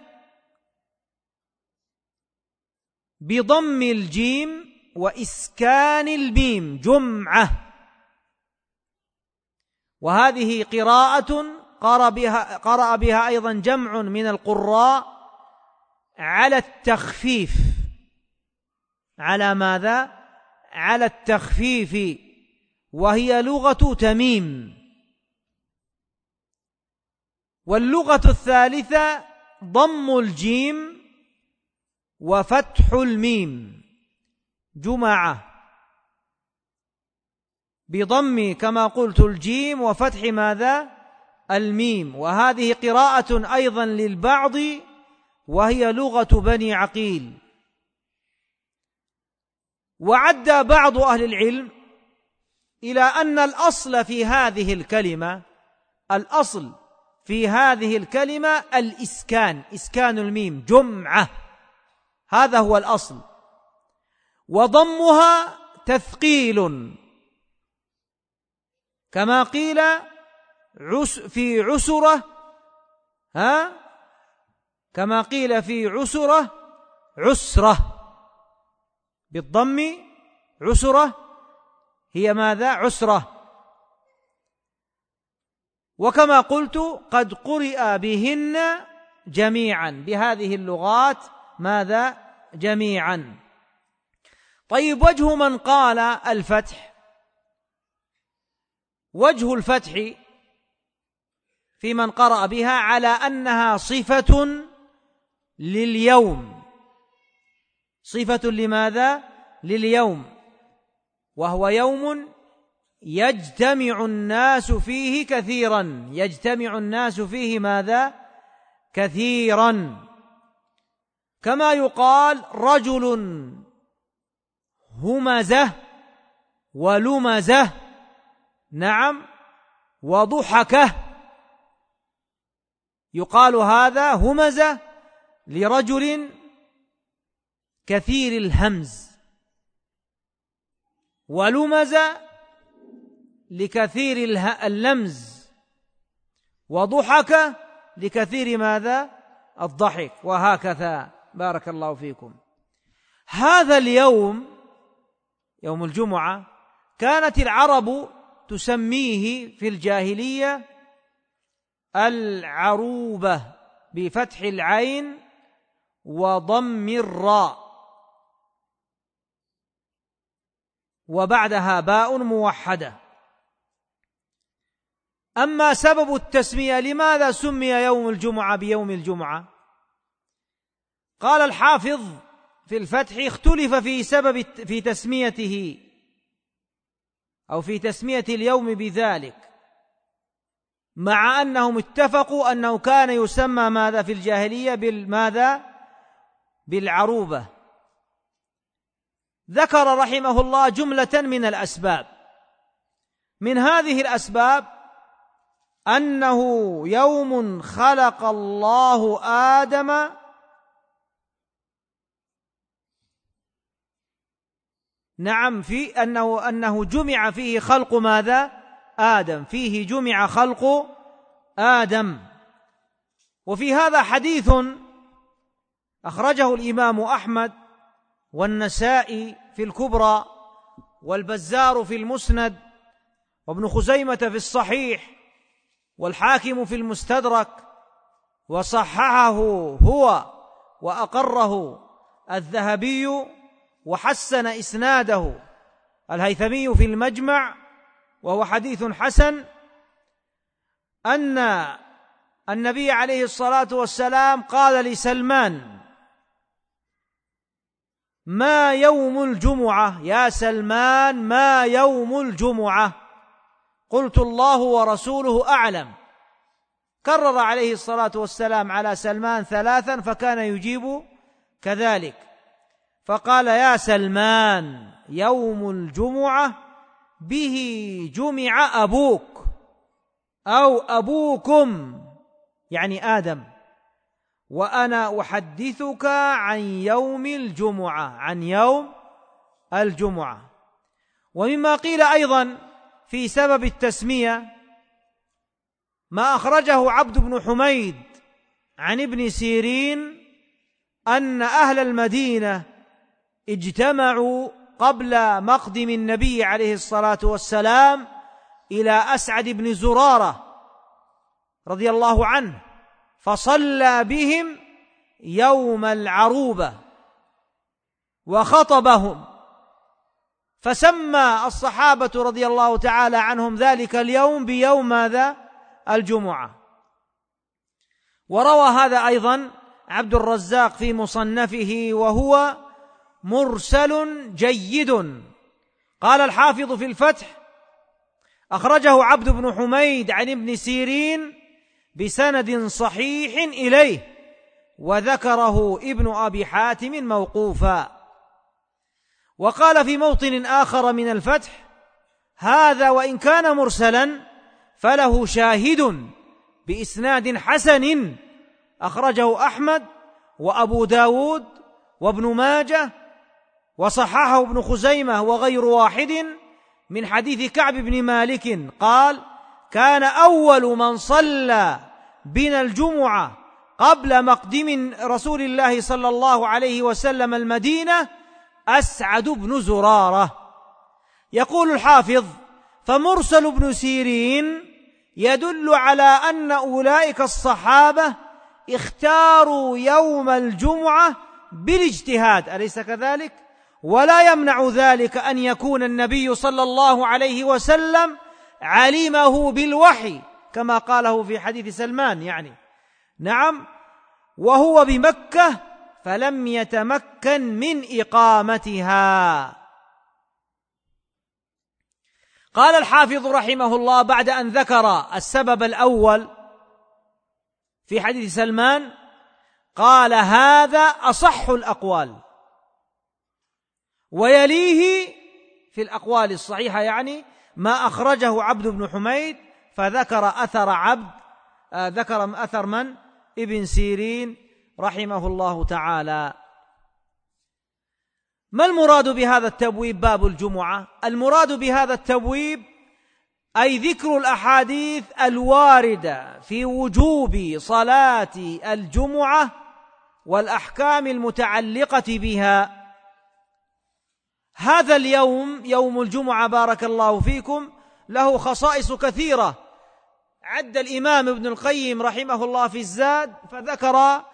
Speaker 4: بضم الجيم وإسكان الميم جمعة، وهذه قراءة قرأ بها أيضا جمع من القراء على التخفيف. على ماذا؟ على التخفيف، وهي لغة تميم. واللغة الثالثة ضم الجيم وفتح الميم، جمعة، بضم كما قلت الجيم وفتح ماذا؟ الميم. وهذه قراءة أيضا للبعض، وهي لغة بني عقيل. وعد بعض أهل العلم إلى أن الأصل في هذه الكلمة، الأصل في هذه الكلمة الإسكان، إسكان الميم، جمعة، هذا هو الأصل. وضمها تثقيل، كما قيل في عسرة، كما قيل في عسرة عسرة، بالضم عسرة هي ماذا؟ عسرة. وكما قلت قد قرئ بهن جميعا، بهذه اللغات ماذا؟ جميعا. طيب، وجه من قال الفتح، وجه الفتح في من قرأ بها على أنها صفة لليوم. صفة لماذا؟ لليوم، وهو يوم يجتمع الناس فيه كثيرا. يجتمع الناس فيه ماذا؟ كثيرا. كما يقال رجل همزة ولمزة، نعم، وضحكة، يقال هذا همزة لرجل كثير الهمز، ولمزة لكثير اللمز، وضحكة لكثير ماذا؟ الضحك، وهكذا. بارك الله فيكم. هذا اليوم، يوم الجمعة، كانت العرب تسميه في الجاهلية العروبة، بفتح العين وضم الراء، وبعدها باء موحدة. أما سبب التسمية، لماذا سمي يوم الجمعة بيوم الجمعة؟ قال الحافظ في الفتح: اختلف في سبب في تسميته، أو في تسمية اليوم بذلك، مع أنهم اتفقوا أنه كان يسمى ماذا في الجاهلية؟ بالماذا؟ بالعروبة. ذكر رحمه الله جملة من الأسباب. من هذه الأسباب أنه يوم خلق الله آدم نعم، في أنه جمع فيه خلق ماذا؟ آدم، فيه جمع خلق آدم. وفي هذا حديث أخرجه الإمام أحمد والنسائي في الكبرى، والبزار في المسند، وابن خزيمة في الصحيح، والحاكم في المستدرك، وصححه هو وأقره الذهبي، وحسن إسناده الهيثمي في المجمع، وهو حديث حسن، أن النبي عليه الصلاة والسلام قال لسلمان: ما يوم الجمعة يا سلمان، ما يوم الجمعة؟ قلت: الله ورسوله أعلم. كرر عليه الصلاة والسلام على سلمان 3، فكان يجيب كذلك، فقال: يا سلمان، يوم الجمعة به جمع أبوك أو أبوكم، يعني آدم، وأنا أحدثك عن يوم الجمعة، عن يوم الجمعة. ومما قيل أيضا في سبب التسمية ما أخرجه عبد بن حميد عن ابن سيرين أن أهل المدينة اجتمعوا قبل مقدم النبي عليه الصلاة والسلام إلى أسعد بن زرارة رضي الله عنه، فصلى بهم يوم العروبة وخطبهم، فسمى الصحابة رضي الله تعالى عنهم ذلك اليوم بيوم ماذا؟ الجمعة. وروى هذا أيضا عبد الرزاق في مصنفه وهو مرسل جيد. قال الحافظ في الفتح: أخرجه عبد بن حميد عن ابن سيرين بسند صحيح إليه، وذكره ابن أبي حاتم موقوفا. وقال في موطن آخر من الفتح: هذا وإن كان مرسلا فله شاهد بإسناد حسن أخرجه أحمد وأبو داود وابن ماجه وصححه ابن خزيمة وغير واحد من حديث كعب بن مالك قال: كان أول من صلى بنا الجمعة قبل مقدم رسول الله صلى الله عليه وسلم المدينة أسعد بن زرارة. يقول الحافظ: فمرسل ابن سيرين يدل على أن أولئك الصحابة اختاروا يوم الجمعة بالاجتهاد، أليس كذلك؟ ولا يمنع ذلك أن يكون النبي صلى الله عليه وسلم علمه بالوحي كما قاله في حديث سلمان، نعم، وهو بمكة فلم يتمكن من إقامتها. قال الحافظ رحمه الله بعد أن ذكر السبب الأول في حديث سلمان، قال: هذا أصح الأقوال، ويليه في الأقوال الصحيحة ما أخرجه عبد بن حميد، فذكر ذكر أثر من؟ ابن سيرين رحمه الله تعالى. ما المراد بهذا التبويب باب الجمعة؟ المراد بهذا التبويب أي ذكر الأحاديث الواردة في وجوب صلاة الجمعة والأحكام المتعلقة بها. هذا اليوم يوم الجمعة بارك الله فيكم له خصائص كثيرة، عد الإمام ابن القيم رحمه الله في الزاد فذكر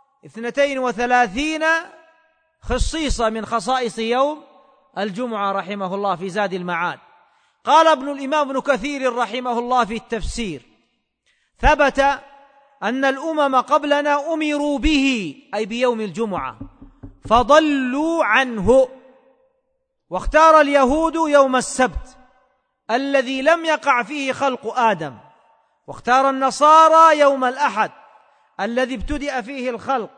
Speaker 4: 32 خصيصة من خصائص يوم الجمعة رحمه الله في زاد المعاد. قال الإمام ابن كثير رحمه الله في التفسير: ثبت أن الأمم قبلنا أمروا به، أي بيوم الجمعة، فضلوا عنه، واختار اليهود يوم السبت الذي لم يقع فيه خلق آدم، واختار النصارى يوم الأحد الذي ابتدأ فيه الخلق،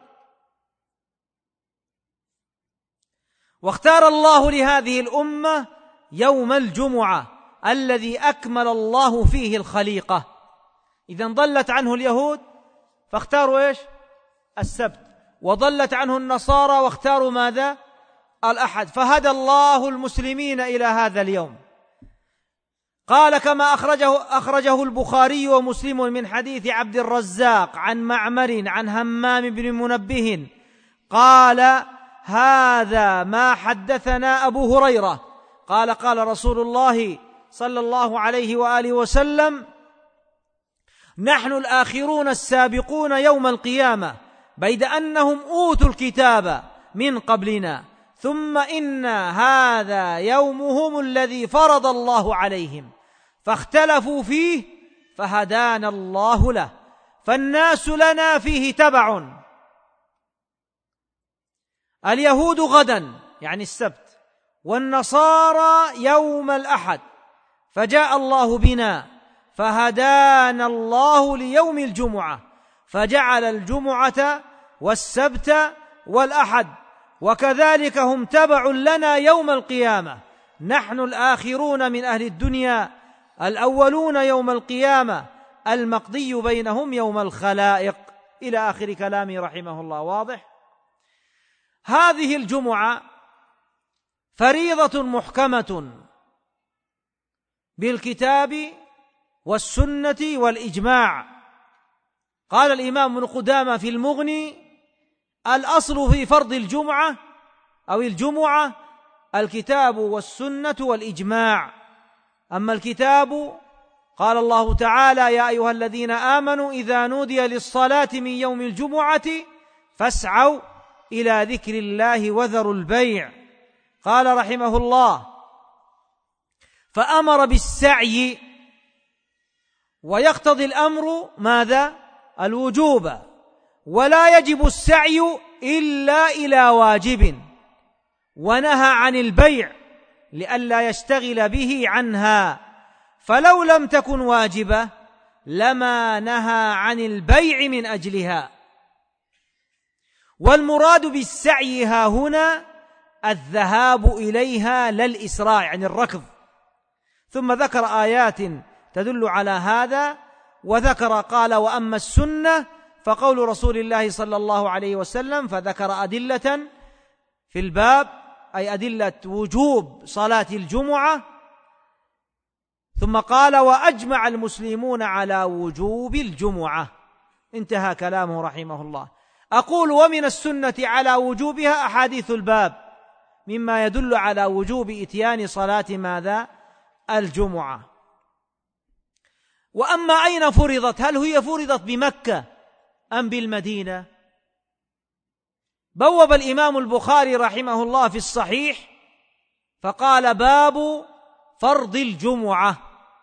Speaker 4: واختار الله لهذه الأمة يوم الجمعة الذي أكمل الله فيه الخليقة. إذن ضلت عنه اليهود فاختاروا السبت، وضلت عنه النصارى واختاروا ماذا؟ الأحد، فهدى الله المسلمين إلى هذا اليوم. قال كما أخرجه البخاري ومسلم من حديث عبد الرزاق عن معمر عن همام بن منبه قال: هذا ما حدثنا أبو هريرة قال: قال رسول الله صلى الله عليه وآله وسلم: نحن الآخرون السابقون يوم القيامة، بيد أنهم أوتوا الكتاب من قبلنا، ثم إن هذا يومهم الذي فرض الله عليهم، فاختلفوا فيه فهدانا الله له، فالناس لنا فيه تبع، اليهود غدا السبت، والنصارى يوم الأحد، فجاء الله بنا فهدانا الله ليوم الجمعة، فجعل الجمعة والسبت والأحد، وكذلك هم تبع لنا يوم القيامة، نحن الآخرون من أهل الدنيا، الأولون يوم القيامة، المقضي بينهم يوم الخلائق، إلى آخر كلامه رحمه الله. واضح؟ هذه الجمعة فريضة محكمة بالكتاب والسنة والإجماع. قال الإمام ابن قدامة في المغني: الأصل في فرض الجمعة أو الجمعة الكتاب والسنة والإجماع. أما الكتاب قال الله تعالى: يا أيها الذين آمنوا إذا نودي للصلاة من يوم الجمعة فاسعوا إلى ذكر الله وذروا البيع. قال رحمه الله: فأمر بالسعي، ويقتضي الأمر ماذا؟ الوجوب، ولا يجب السعي إلا إلى واجب، ونهى عن البيع لئلا يشتغل به عنها، فلو لم تكن واجبة لما نهى عن البيع من أجلها. والمراد بالسعي ها هنا الذهاب إليها لا الإسراع، يعني الركض. ثم ذكر آيات تدل على هذا، وذكر قال: وأما السنة فقول رسول الله صلى الله عليه وسلم، فذكر أدلة في الباب، أي أدلة وجوب صلاة الجمعة. ثم قال: وأجمع المسلمون على وجوب الجمعة. انتهى كلامه رحمه الله. أقول: ومن السنة على وجوبها أحاديث الباب مما يدل على وجوب إتيان صلاة ماذا؟ الجمعة. وأما أين فرضت؟ هل هي فرضت بمكة أم بالمدينة؟ بوب الإمام البخاري رحمه الله في الصحيح فقال: باب فرض الجمعة.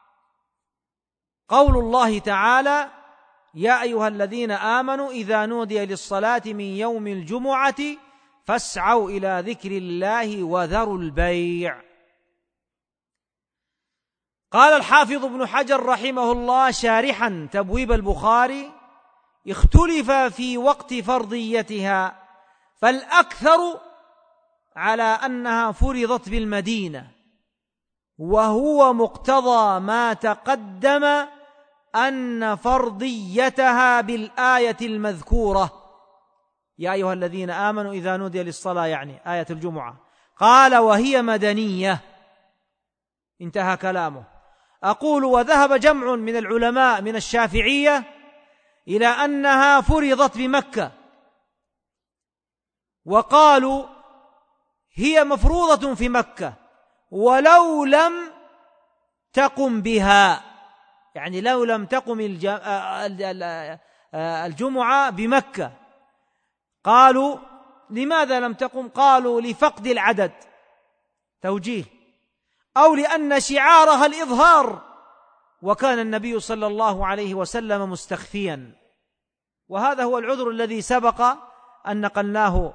Speaker 4: قول الله تعالى: يا أيها الذين آمنوا إذا نودي للصلاة من يوم الجمعة فاسعوا إلى ذكر الله وذروا البيع. قال الحافظ ابن حجر رحمه الله شارحا تبويب البخاري: اختلف في وقت فرضيتها، فالأكثر على أنها فرضت بالمدينة، وهو مقتضى ما تقدم أن فرضيتها بالآية المذكورة: يا أيها الذين آمنوا إذا نودي للصلاة، يعني آية الجمعة. قال: وهي مدنية. انتهى كلامه. أقول: وذهب جمع من العلماء من الشافعية إلى أنها فرضت بمكة، وقالوا هي مفروضة في مكة ولو لم تقم بها، يعني لو لم تقم الجمعة بمكة. قالوا: لماذا لم تقم؟ قالوا: لفقد العدد، توجيه، أو لأن شعارها الإظهار، وكان النبي صلى الله عليه وسلم مستخفيا. وهذا هو العذر الذي سبق أن نقلناه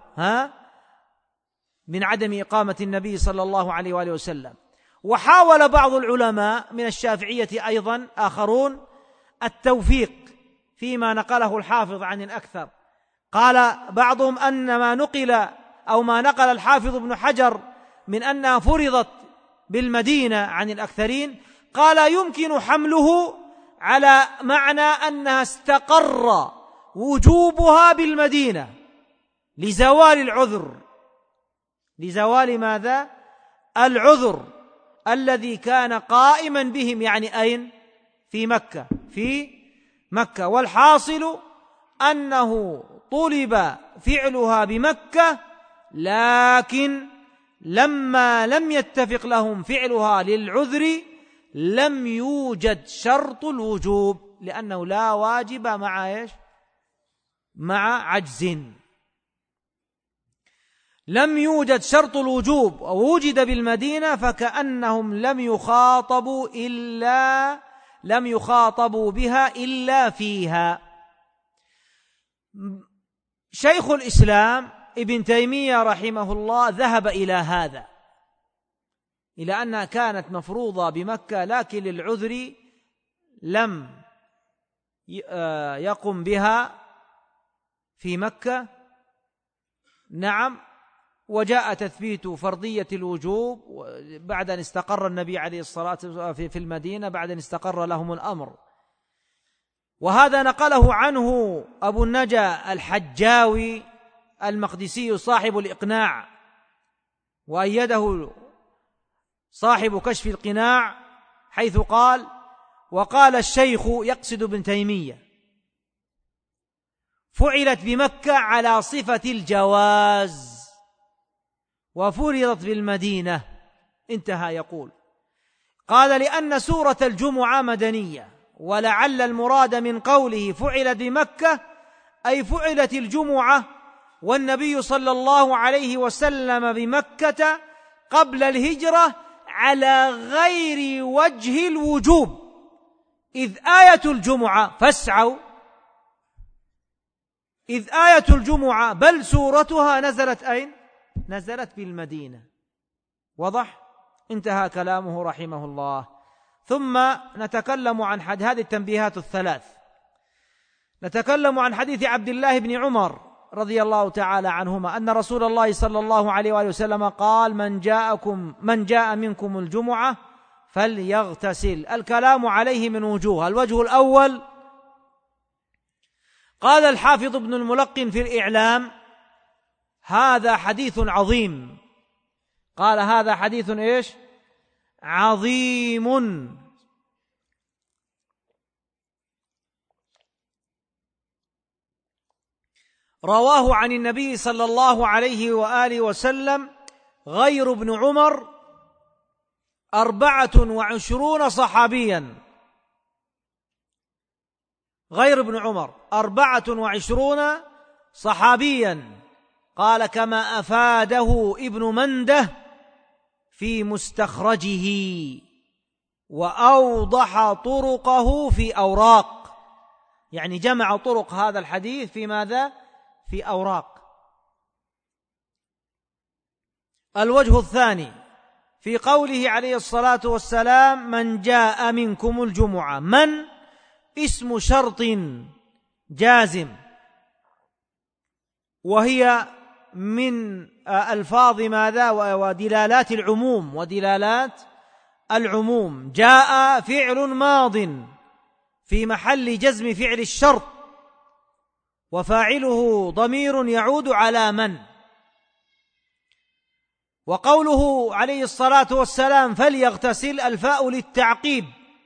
Speaker 4: من عدم إقامة النبي صلى الله عليه وآله وسلم. وحاول بعض العلماء من الشافعية أيضا آخرون التوفيق فيما نقله الحافظ عن الأكثر. قال بعضهم أن ما نقل الحافظ ابن حجر من أنها فرضت بالمدينة عن الأكثرين، قال يمكن حمله على معنى أنها استقر وجوبها بالمدينة لزوال العذر، لزوال ماذا؟ العذر الذي كان قائما بهم، يعني أين؟ في مكة، في مكة. والحاصل أنه طلب فعلها بمكة، لكن لما لم يتفق لهم فعلها للعذر لم يوجد شرط الوجوب، لأنه لا واجب مع إيش؟ مع عجز. لم يوجد شرط الوجوب ووجد بالمدينة، فكأنهم لم يخاطبوا بها إلا فيها. شيخ الإسلام ابن تيمية رحمه الله ذهب إلى هذا، إلى أنها كانت مفروضة بمكة لكن للعذر لم يقم بها في مكة. نعم. وجاء تثبيت فرضية الوجوب بعد أن استقر النبي عليه الصلاة والسلام في المدينة، بعد أن استقر لهم الأمر. وهذا نقله عنه أبو النجا الحجاوي المقدسي صاحب الإقناع، وأيده صاحب كشف القناع، حيث قال: وقال الشيخ، يقصد ابن تيمية، فعلت بمكة على صفة الجواز وفرضت بالمدينة. انتهى. يقول: قال: لأن سورة الجمعة مدنية، ولعل المراد من قوله فعلت بمكة أي فعلت الجمعة والنبي صلى الله عليه وسلم بمكة قبل الهجرة على غير وجه الوجوب، إذ آية الجمعة فاسعوا، إذ آية الجمعة بل سورتها نزلت أين؟ نزلت بالمدينة. وضح؟ انتهى كلامه رحمه الله. ثم نتكلم عن هذه التنبيهات الثلاث. نتكلم عن حديث عبد الله بن عمر رضي الله تعالى عنهما أن رسول الله صلى الله عليه وآله وسلم قال: من جاء منكم الجمعة فليغتسل. الكلام عليه من وجوه. الوجه الأول، قال الحافظ ابن الملقن في الإعلام: هذا حديث عظيم. قال: هذا حديث إيش؟ عظيم. رواه عن النبي صلى الله عليه وآله وسلم غير ابن عمر 24 صحابيا، غير ابن عمر 24 صحابيا. قال: كما أفاده ابن منده في مستخرجه وأوضح طرقه في أوراق، يعني جمع طرق هذا الحديث في ماذا؟ في أوراق. الوجه الثاني في قوله عليه الصلاة والسلام: من جاء منكم الجمعة. من اسم شرط جازم، وهي من ألفاظ ماذا؟ ودلالات العموم، ودلالات العموم. جاء فعل ماض في محل جزم فعل الشرط، وفاعله ضمير يعود على من. وقوله عليه الصلاة والسلام فليغتسل، الفاء للتعقيب،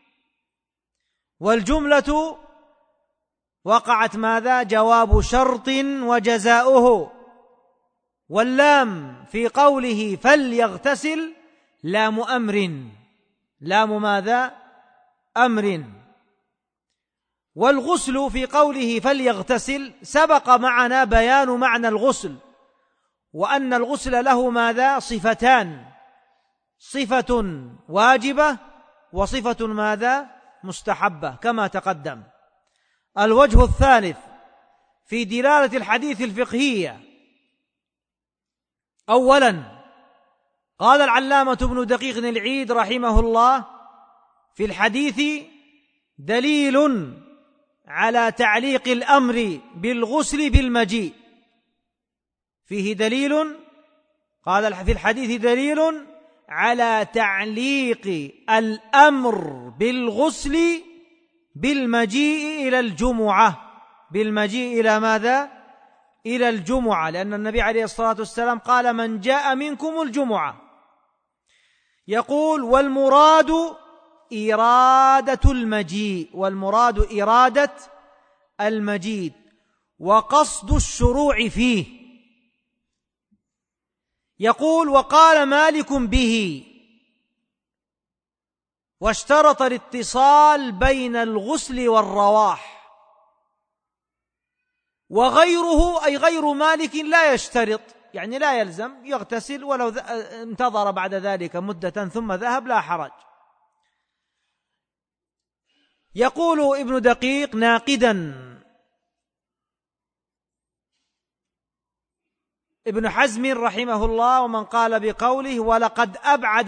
Speaker 4: والجملة وقعت ماذا؟ جواب شرط وجزاؤه. واللام في قوله فليغتسل لام أمر، لام ماذا؟ أمر. والغسل في قوله فليغتسل سبق معنا بيان معنى الغسل، وأن الغسل له ماذا؟ صفتان: صفة واجبة وصفة ماذا؟ مستحبة، كما تقدم. الوجه الثالث في دلالة الحديث الفقهية: أولا، قال العلامة ابن دقيق العيد رحمه الله: في الحديث دليل على تعليق الأمر بالغسل بالمجيء. فيه دليل، قال في الحديث دليل على تعليق الأمر بالغسل بالمجيء إلى الجمعة. بالمجيء إلى ماذا؟ إلى الجمعة، لأن النبي عليه الصلاة والسلام قال: من جاء منكم الجمعة. يقول: والمراد إرادة المجيء، والمراد إرادة المجيء وقصد الشروع فيه. يقول: وقال مالك به، واشترط الاتصال بين الغسل والرواح. وغيره أي غير مالك لا يشترط، يعني لا يلزم، يغتسل ولو انتظر بعد ذلك مدة ثم ذهب لا حرج. يقول ابن دقيق ناقدا ابن حزم رحمه الله ومن قال بقوله: ولقد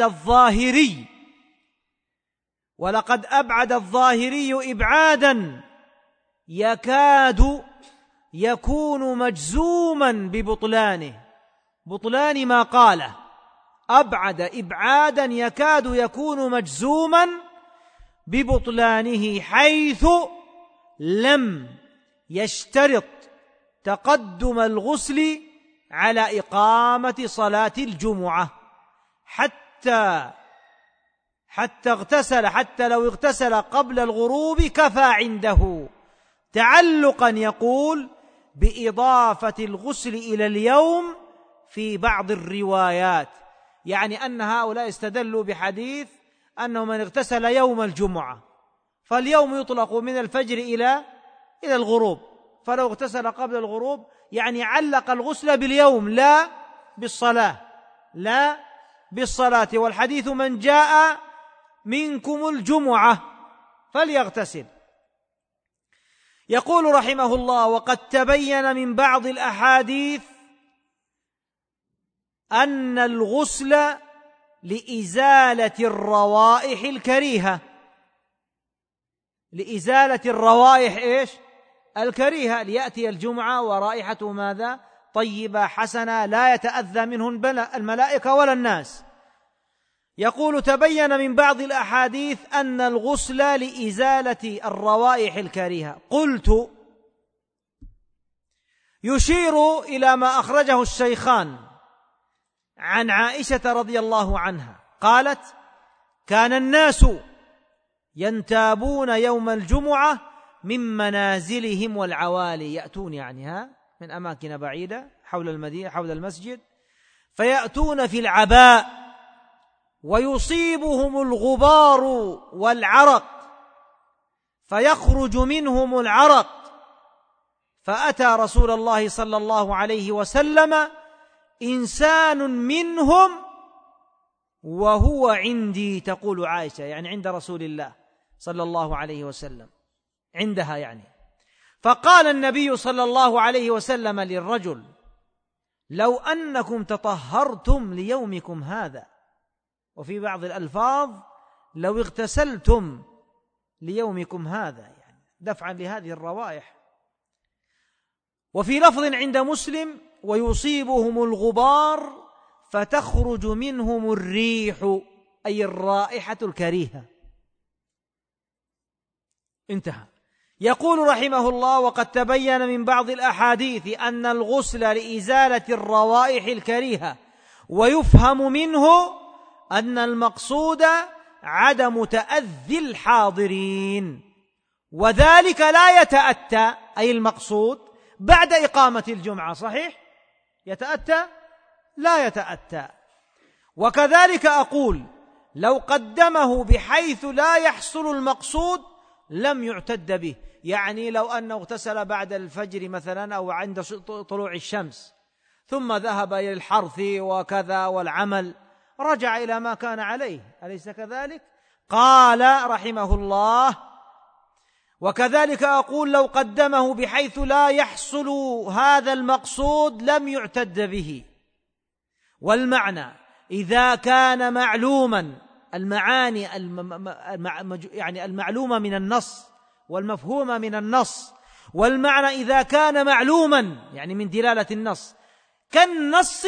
Speaker 4: أبعد الظاهري إبعادا يكاد يكون مجزوما ببطلانه. بطلان ما قاله، أبعد إبعادا يكاد يكون مجزوما ببطلانه، حيث لم يشترط تقدم الغسل على إقامة صلاة الجمعة حتى اغتسل، حتى لو اغتسل قبل الغروب كفى عنده، تعلقا يقول بإضافة الغسل إلى اليوم في بعض الروايات، يعني أن هؤلاء استدلوا بحديث أنه من اغتسل يوم الجمعة، فاليوم يطلق من الفجر إلى الغروب، فلو اغتسل قبل الغروب يعني علق الغسل باليوم لا بالصلاة. والحديث من جاء منكم الجمعة فليغتسل. يقول رحمه الله: وقد تبين من بعض الأحاديث أن الغسل لإزالة الروائح الكريهة. لإزالة الروائح إيش؟ الكريهة، ليأتي الجمعة ورائحته ماذا؟ طيبة حسنة لا يتأذى منه الملائكة ولا الناس. يقول: تبين من بعض الأحاديث أن الغسل لإزالة الروائح الكريهة. قلت: يشير إلى ما أخرجه الشيخان عن عائشة رضي الله عنها قالت: كان الناس ينتابون يوم الجمعة من منازلهم والعوالي، يأتون يعني من أماكن بعيدة حول المدينة حول المسجد، فيأتون في العباء ويصيبهم الغبار والعرق فيخرج منهم العرق، فأتى رسول الله صلى الله عليه وسلم إنسان منهم وهو عندي، تقول عائشة يعني عند رسول الله صلى الله عليه وسلم، عندها يعني. فقال النبي صلى الله عليه وسلم للرجل: لو أنكم تطهرتم ليومكم هذا، وفي بعض الألفاظ لو اغتسلتم ليومكم هذا، يعني دفعا لهذه الروائح. وفي لفظ عند مسلم: ويصيبهم الغبار فتخرج منهم الريح، أي الرائحة الكريهة. انتهى. يقول رحمه الله: وقد تبين من بعض الأحاديث أن الغسل لإزالة الروائح الكريهة، ويفهم منه أن المقصود عدم تأذي الحاضرين، وذلك لا يتأتى، أي المقصود بعد إقامة الجمعة. صحيح؟ يتأتى؟ لا يتأتى. وكذلك أقول: لو قدمه بحيث لا يحصل المقصود لم يعتد به، يعني لو أنه اغتسل بعد الفجر مثلا أو عند طلوع الشمس ثم ذهب إلى الحرث وكذا والعمل، رجع إلى ما كان عليه، أليس كذلك؟ قال رحمه الله: وكذلك أقول: لو قدمه بحيث لا يحصل هذا المقصود لم يعتد به. والمعنى إذا كان معلوما، المعاني يعني المعلومة من النص والمفهومة من النص، والمعنى إذا كان معلوما يعني من دلالة النص كالنص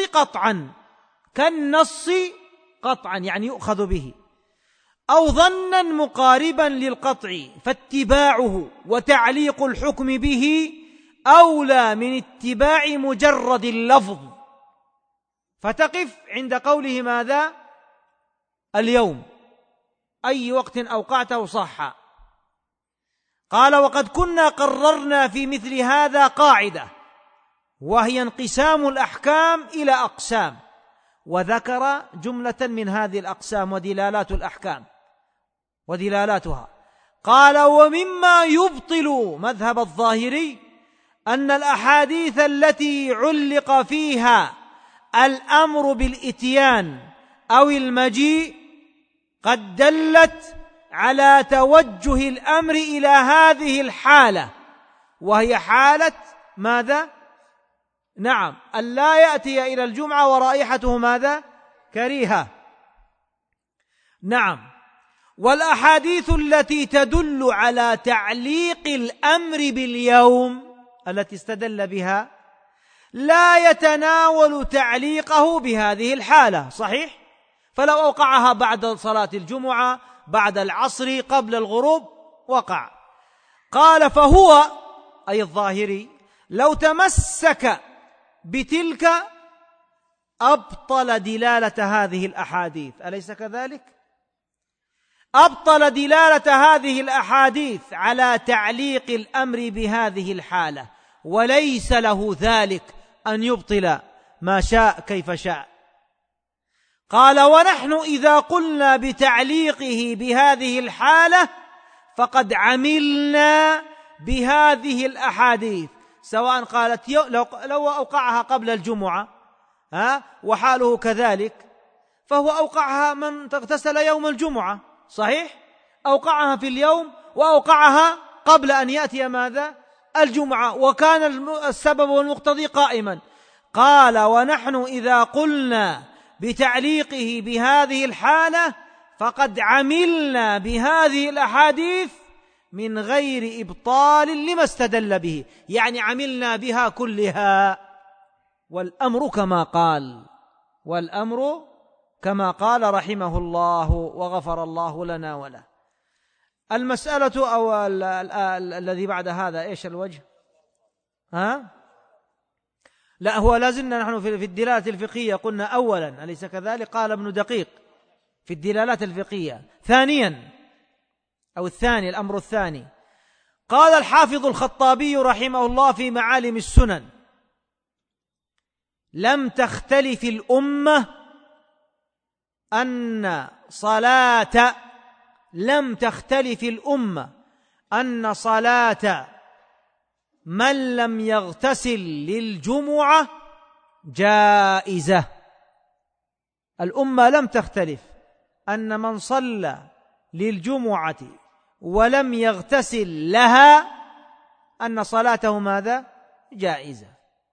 Speaker 4: قطعا يعني يؤخذ به، أو ظنا مقاربا للقطع، فاتباعه وتعليق الحكم به أولى من اتباع مجرد اللفظ. فتقف عند قوله ماذا؟ اليوم، أي وقت أوقعته صح. قال: وقد كنا قررنا في مثل هذا قاعدة، وهي انقسام الأحكام إلى أقسام، وذكر جملة من هذه الأقسام ودلالات الأحكام ودلالاتها. قال: ومما يبطل مذهب الظاهري أن الأحاديث التي علق فيها الأمر بالإتيان أو المجيء قد دلت على توجه الأمر إلى هذه الحالة، وهي حالة ماذا؟ نعم، أن لا يأتي إلى الجمعة ورائحته ماذا؟ كريهة. نعم. والأحاديث التي تدل على تعليق الأمر باليوم التي استدل بها لا يتناول تعليقه بهذه الحالة. صحيح؟ فلو أوقعها بعد صلاة الجمعة، بعد العصر، قبل الغروب، وقع. قال: فهو أي الظاهري لو تمسك بتلك أبطل دلالة هذه الأحاديث، أليس كذلك؟ أبطل دلالة هذه الأحاديث على تعليق الأمر بهذه الحالة، وليس له ذلك أن يبطل ما شاء كيف شاء. قال: ونحن إذا قلنا بتعليقه بهذه الحالة فقد عملنا بهذه الأحاديث، سواء قالت لو أوقعها قبل الجمعة وحاله كذلك، فهو أوقعها من اغتسل يوم الجمعة، صحيح؟ أوقعها في اليوم وأوقعها قبل أن يأتي ماذا؟ الجمعة، وكان السبب والمقتضي قائما. قال: ونحن إذا قلنا بتعليقه بهذه الحالة فقد عملنا بهذه الأحاديث من غير إبطال لما استدل به، يعني عملنا بها كلها، والأمر كما قال رحمه الله وغفر الله لنا وله. المسألة أو الذي بعد هذا إيش الوجه؟ لا، هو لازلنا نحن في الدلالة الفقهية. قلنا أولا، أليس كذلك؟ قال ابن دقيق في الدلالات الفقهية. ثانيا أو الثاني، الأمر الثاني، قال الحافظ الخطابي رحمه الله في معالم السنن: لم تختلف الأمة أن صلاة من لم يغتسل للجمعة جائزة. الأمة لم تختلف أن من صلى للجمعة ولم يغتسل لها أن صلاته ماذا؟ جائزة.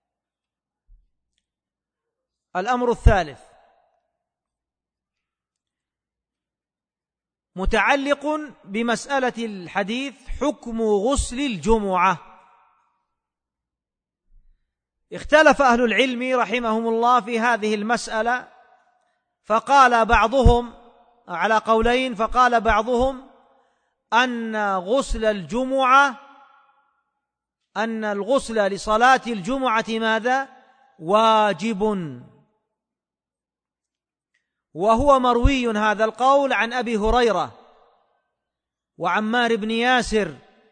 Speaker 4: الأمر الثالث متعلق بمسألة الحديث: حكم غسل الجمعة. اختلف أهل العلم رحمهم الله في هذه المسألة، فقال بعضهم على قولين. فقال بعضهم أن الغسل لصلاة الجمعة ماذا؟ واجب، وهو مروي هذا القول عن أبي هريرة وعمار بن ياسر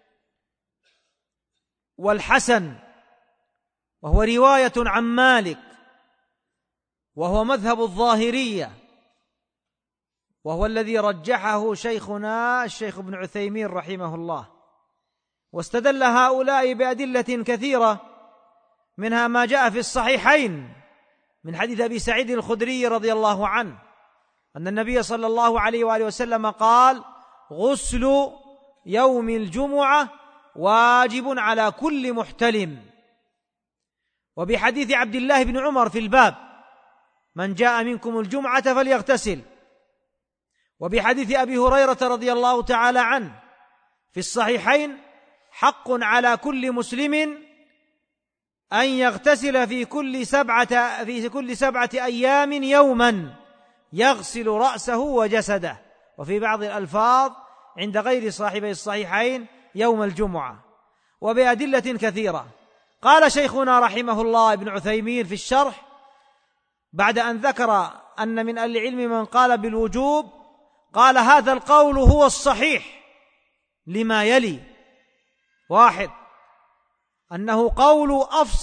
Speaker 4: والحسن، وهو رواية عن مالك، وهو مذهب الظاهرية، وهو الذي رجحه شيخنا الشيخ ابن عثيمين رحمه الله. واستدل هؤلاء بأدلة كثيرة، منها ما جاء في الصحيحين من حديث أبي سعيد الخدري رضي الله عنه أن النبي صلى الله عليه وآله وسلم قال: غسل يوم الجمعة واجب على كل محتلم. وبحديث عبد الله بن عمر في الباب: من جاء منكم الجمعة فليغتسل. وبحديث أبي هريرة رضي الله تعالى عنه في الصحيحين: حق على كل مسلم أن يغتسل في كل 7 أيام يوما يغسل رأسه وجسده. وفي بعض الألفاظ عند غير صاحبي الصحيحين: يوم الجمعة. وبأدلة كثيرة. قال شيخنا رحمه الله ابن عثيمين في الشرح بعد أن ذكر أن من أهل العلم من قال بالوجوب، قال: هذا القول هو الصحيح لما يلي: 1، أنه قول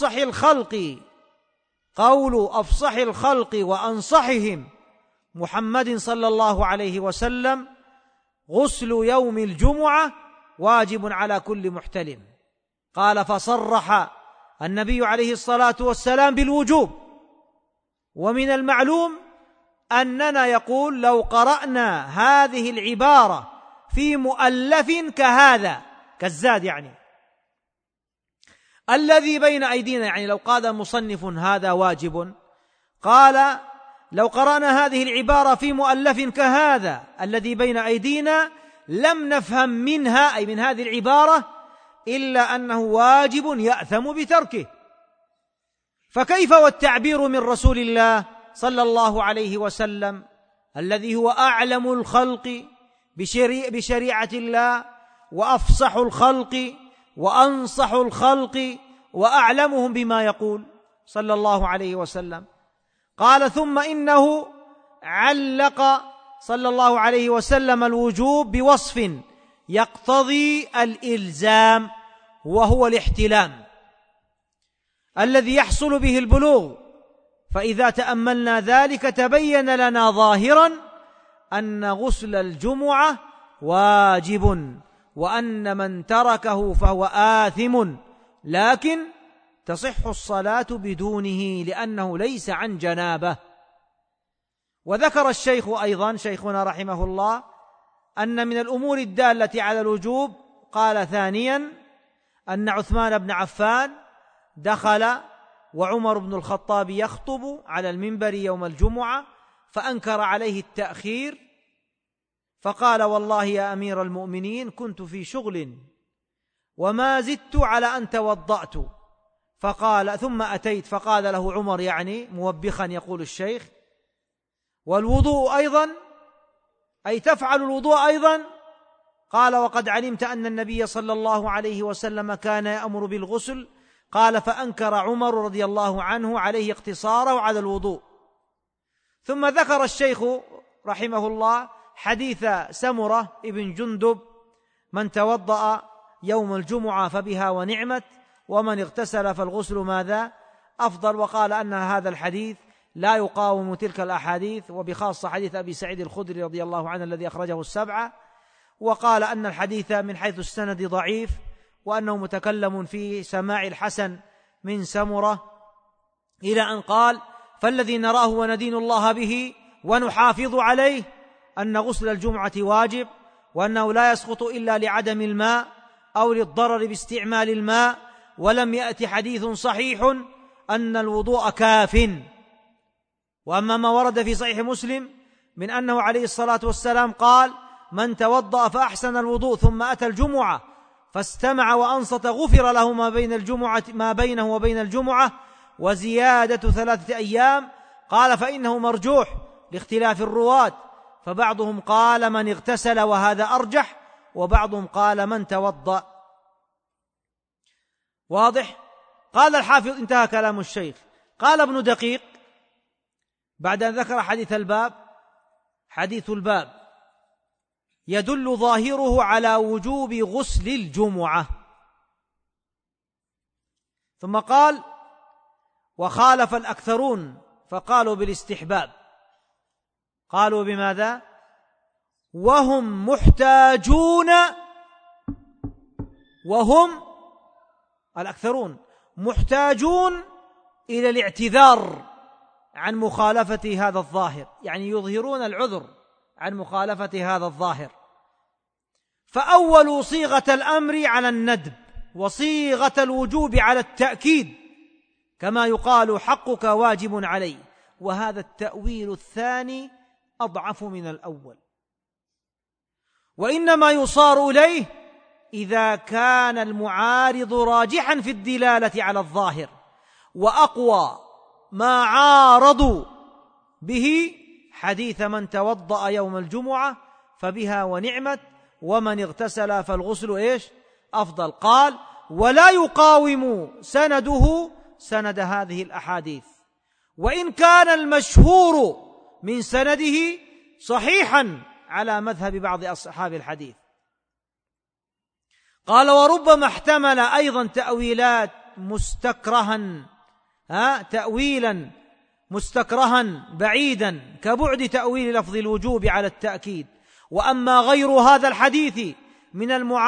Speaker 4: أفصح الخلق وأنصحهم محمد صلى الله عليه وسلم: غسل يوم الجمعة واجب على كل محتلم. قال: فصرح النبي عليه الصلاة والسلام بالوجوب. ومن المعلوم أننا يقول لو قرأنا هذه العبارة في مؤلف كهذا كالزاد، يعني الذي بين أيدينا، يعني لو قال مصنف هذا واجب، قال: لو قرأنا هذه العبارة في مؤلف كهذا الذي بين أيدينا لم نفهم منها، أي من هذه العبارة، إلا أنه واجب يأثم بتركه. فكيف والتعبير من رسول الله صلى الله عليه وسلم الذي هو أعلم الخلق بشريعة الله وأفصح الخلق وأنصح الخلق وأعلمهم بما يقول صلى الله عليه وسلم؟ قال: ثم إنه علق صلى الله عليه وسلم الوجوب بوصف يقتضي الإلزام، وهو الاحتلام الذي يحصل به البلوغ. فإذا تأملنا ذلك تبين لنا ظاهرا أن غسل الجمعة واجب، وأن من تركه فهو آثم، لكن تصح الصلاة بدونه لأنه ليس عن جنابه. وذكر الشيخ أيضا شيخنا رحمه الله أن من الأمور الدالة على الوجوب، قال ثانيا أن عثمان بن عفان دخل وعمر بن الخطاب يخطب على المنبر يوم الجمعة فأنكر عليه التأخير، فقال: والله يا أمير المؤمنين كنت في شغل وما زدت على أن توضأت. فقال: ثم أتيت، فقال له عمر يعني موبخا يقول الشيخ: والوضوء أيضا، أي تفعل الوضوء أيضا؟ قال: وقد علمت أن النبي صلى الله عليه وسلم كان يأمر بالغسل. قال: فأنكر عمر رضي الله عنه عليه اقتصاره على الوضوء. ثم ذكر الشيخ رحمه الله حديث سمرة ابن جندب: من توضأ يوم الجمعة فبها ونعمت، ومن اغتسل فالغسل ماذا أفضل. وقال أن هذا الحديث لا يقاوم تلك الأحاديث، وبخاصة حديث أبي سعيد الخدري رضي الله عنه الذي أخرجه السبعة. وقال أن الحديث من حيث السند ضعيف، وأنه متكلم في سماع الحسن من سمرة، إلى أن قال: فالذي نراه وندين الله به ونحافظ عليه أن غسل الجمعة واجب، وأنه لا يسقط إلا لعدم الماء أو للضرر باستعمال الماء، ولم يأتي حديث صحيح أن الوضوء كاف. وأما ما ورد في صحيح مسلم من أنه عليه الصلاة والسلام قال: من توضأ فأحسن الوضوء ثم أتى الجمعة فاستمع وأنصت غفر له ما بينه وبين الجمعة وزيادة 3 أيام. قال: فإنه مرجوح لاختلاف الرواة، فبعضهم قال من اغتسل وهذا أرجح، وبعضهم قال من توضأ. واضح؟ قال الحافظ، انتهى كلام الشيخ. قال ابن دقيق بعد أن ذكر حديث الباب يدل ظاهره على وجوب غسل الجمعة، ثم قال: وخالف الأكثرون فقالوا بالاستحباب. قالوا بماذا؟ وهم الأكثرون محتاجون إلى الاعتذار عن مخالفة هذا الظاهر، يعني يظهرون العذر عن مخالفة هذا الظاهر. فأول صيغة الأمر على الندب، وصيغة الوجوب على التأكيد، كما يقال حقك واجب علي. وهذا التأويل الثاني أضعف من الأول، وإنما يصار إليه إذا كان المعارض راجحا في الدلالة على الظاهر، وأقوى ما عارضوا به حديث من توضأ يوم الجمعة فبها ونعمت، ومن اغتسل فالغسل أفضل. قال: ولا يقاوم سنده سند هذه الأحاديث، وإن كان المشهور من سنده صحيحا على مذهب بعض أصحاب الحديث. قال: وربما احتمل أيضا تأويلا مستكرها بعيدا كبعد تأويل لفظ الوجوب على التأكيد. وأما غير هذا الحديث من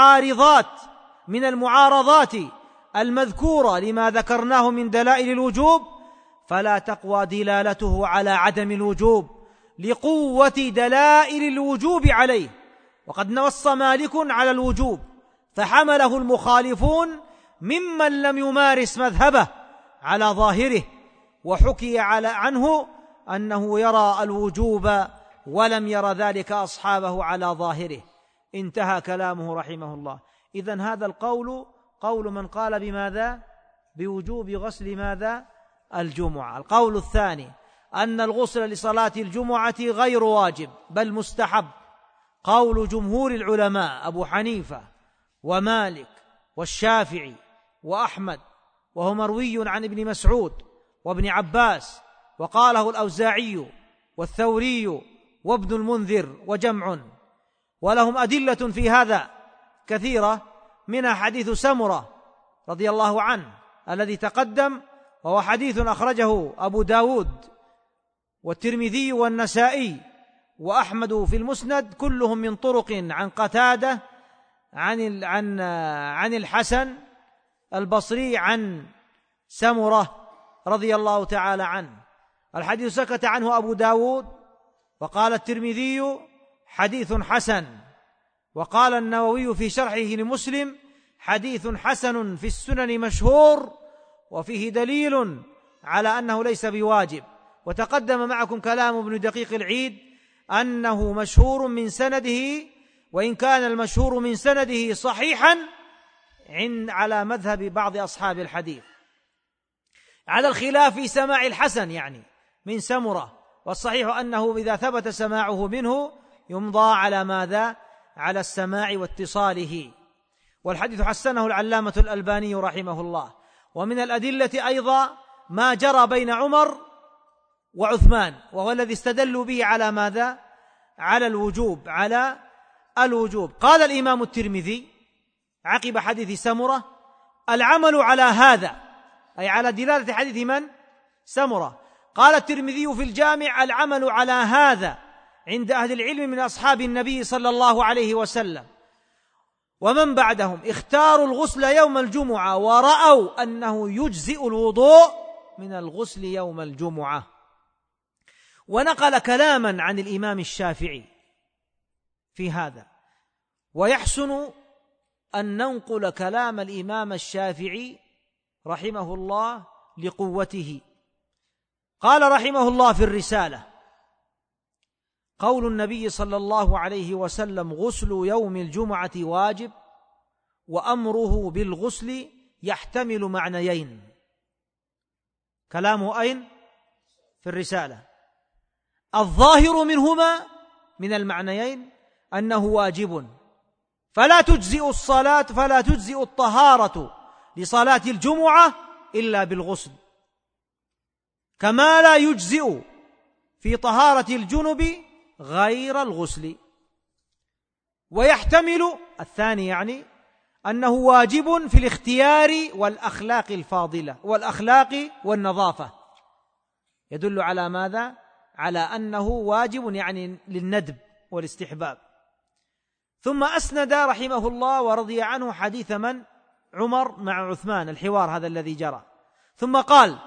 Speaker 4: المعارضات المذكورة لما ذكرناه من دلائل الوجوب، فلا تقوى دلالته على عدم الوجوب لقوة دلائل الوجوب عليه. وقد نص مالك على الوجوب فحمله المخالفون ممن لم يمارس مذهبه على ظاهره، وحكي عنه أنه يرى الوجوب ولم ير ذلك أصحابه على ظاهره. انتهى كلامه رحمه الله. إذن هذا القول قول من قال بماذا؟ بوجوب غسل ماذا؟ الجمعة. القول الثاني أن الغسل لصلاة الجمعة غير واجب بل مستحب، قول جمهور العلماء أبو حنيفة ومالك والشافعي وأحمد، وهو مروي عن ابن مسعود وابن عباس، وقاله الأوزاعي والثوري وابن المنذر وجمع، ولهم أدلة في هذا كثيرة، منها حديث سمرة رضي الله عنه الذي تقدم، وهو حديث أخرجه أبو داود والترمذي والنسائي وأحمد في المسند، كلهم من طرق عن قتادة عن الحسن البصري عن سمرة رضي الله تعالى عنه. الحديث سكت عنه أبو داود، وقال الترمذي حديث حسن، وقال النووي في شرحه لمسلم حديث حسن في السنن مشهور، وفيه دليل على أنه ليس بواجب. وتقدم معكم كلام ابن دقيق العيد أنه مشهور من سنده، وإن كان المشهور من سنده صحيحا على مذهب بعض أصحاب الحديث، على الخلاف في سماع الحسن يعني من سمرة، والصحيح أنه إذا ثبت سماعه منه يمضى على ماذا؟ على السماع واتصاله. والحديث حسنه العلامة الألباني رحمه الله. ومن الأدلة أيضا ما جرى بين عمر وعثمان، وهو الذي استدلوا به على ماذا؟ على الوجوب. قال الإمام الترمذي عقب حديث سمرة: العمل على هذا، أي على دلالة حديث من؟ سمرة. قال الترمذي في الجامع: العمل على هذا عند أهل العلم من أصحاب النبي صلى الله عليه وسلم ومن بعدهم اختاروا الغسل يوم الجمعة، ورأوا أنه يجزئ الوضوء من الغسل يوم الجمعة. ونقل كلاما عن الإمام الشافعي في هذا، ويحسن أن ننقل كلام الإمام الشافعي رحمه الله لقوته. قال رحمه الله في الرسالة: قول النبي صلى الله عليه وسلم: غسل يوم الجمعة واجب، وأمره بالغسل يحتمل معنيين. كلامه أين؟ في الرسالة. الظاهر منهما من المعنيين أنه واجب، فلا تجزئ الطهارة لصلاة الجمعة إلا بالغسل، كما لا يجزئ في طهارة الجنب غير الغسل. ويحتمل الثاني يعني أنه واجب في الاختيار والأخلاق الفاضلة والأخلاق والنظافة، يدل على ماذا؟ على أنه واجب يعني للندب والاستحباب. ثم أسند رحمه الله ورضي عنه حديث من؟ عمر مع عثمان، الحوار هذا الذي جرى. ثم قال: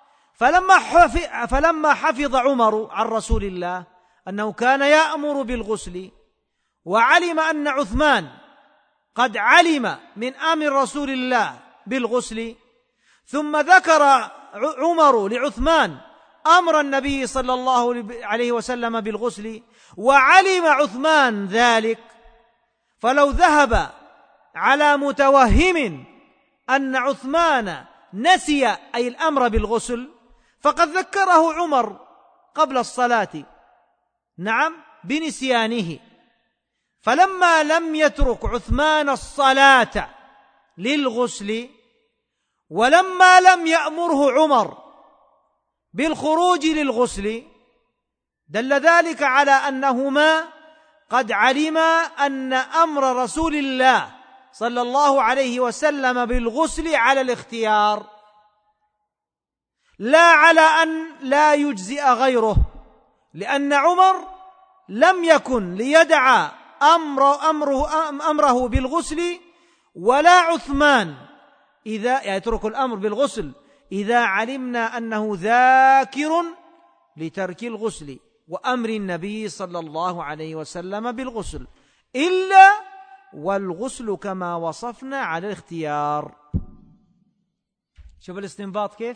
Speaker 4: فلما حفظ عمر عن رسول الله أنه كان يأمر بالغسل، وعلم أن عثمان قد علم من أمر رسول الله بالغسل، ثم ذكر عمر لعثمان أمر النبي صلى الله عليه وسلم بالغسل، وعلم عثمان ذلك، فلو ذهب على متوهم أن عثمان نسي أي الأمر بالغسل، فقد ذكره عمر قبل الصلاة، نعم، بنسيانه. فلما لم يترك عثمان الصلاة للغسل، ولما لم يأمره عمر بالخروج للغسل، دل ذلك على أنهما قد علما أن أمر رسول الله صلى الله عليه وسلم بالغسل على الاختيار، لا على أن لا يجزئ غيره، لأن عمر لم يكن ليدع أمره بالغسل، ولا عثمان إذا يترك الأمر بالغسل إذا علمنا أنه ذاكر لترك الغسل وأمر النبي صلى الله عليه وسلم بالغسل، إلا والغسل كما وصفنا على الاختيار. شوف الاستنباط كيف.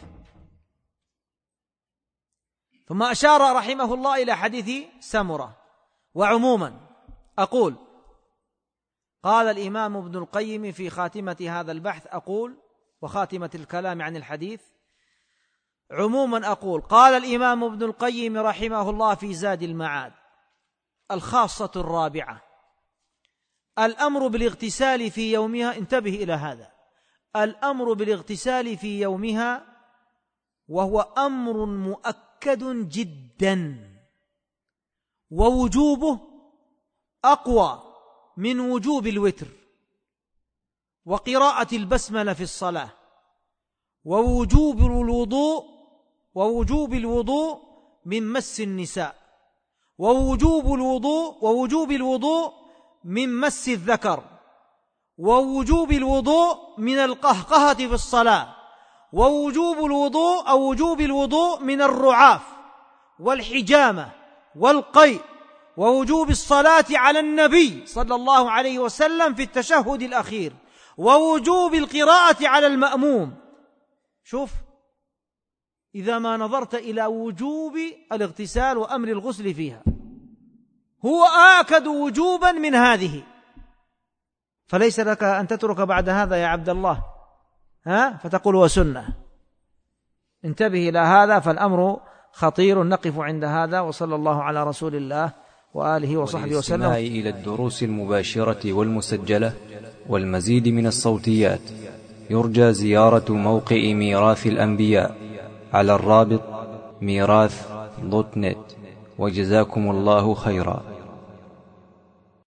Speaker 4: ثم أشار رحمه الله إلى حديث سمرة. وعموما أقول، قال الإمام ابن القيم في خاتمة هذا البحث، أقول وخاتمة الكلام عن الحديث، عموما أقول: قال الإمام ابن القيم رحمه الله في زاد المعاد: الخاصة الرابعة الأمر بالاغتسال في يومها. انتبه إلى هذا، الأمر بالاغتسال في يومها، وهو أمر مؤكد جدا، ووجوبه أقوى من وجوب الوتر وقراءة البسملة في الصلاة، ووجوب الوضوء من مس النساء، ووجوب الوضوء من مس الذكر، ووجوب الوضوء من القهقهة في الصلاة، ووجوب الوضوء أو وجوب الوضوء من الرعاف والحجامة والقيء، ووجوب الصلاة على النبي صلى الله عليه وسلم في التشهد الأخير، ووجوب القراءة على المأموم. شوف، إذا ما نظرت إلى وجوب الاغتسال وأمر الغسل فيها، هو آكد وجوبا من هذه، فليس لك أن تترك بعد هذا يا عبد الله فتقول وسنة. انتبه إلى هذا، فالأمر خطير. نقف عند هذا، وصلى الله على رسول الله وآله وصحبه وسلم.
Speaker 1: إلى الدروس المباشرة والمسجلة والمزيد من الصوتيات يرجى زيارة موقع ميراث الأنبياء على الرابط ميراث.net. وجزاكم الله خيرا.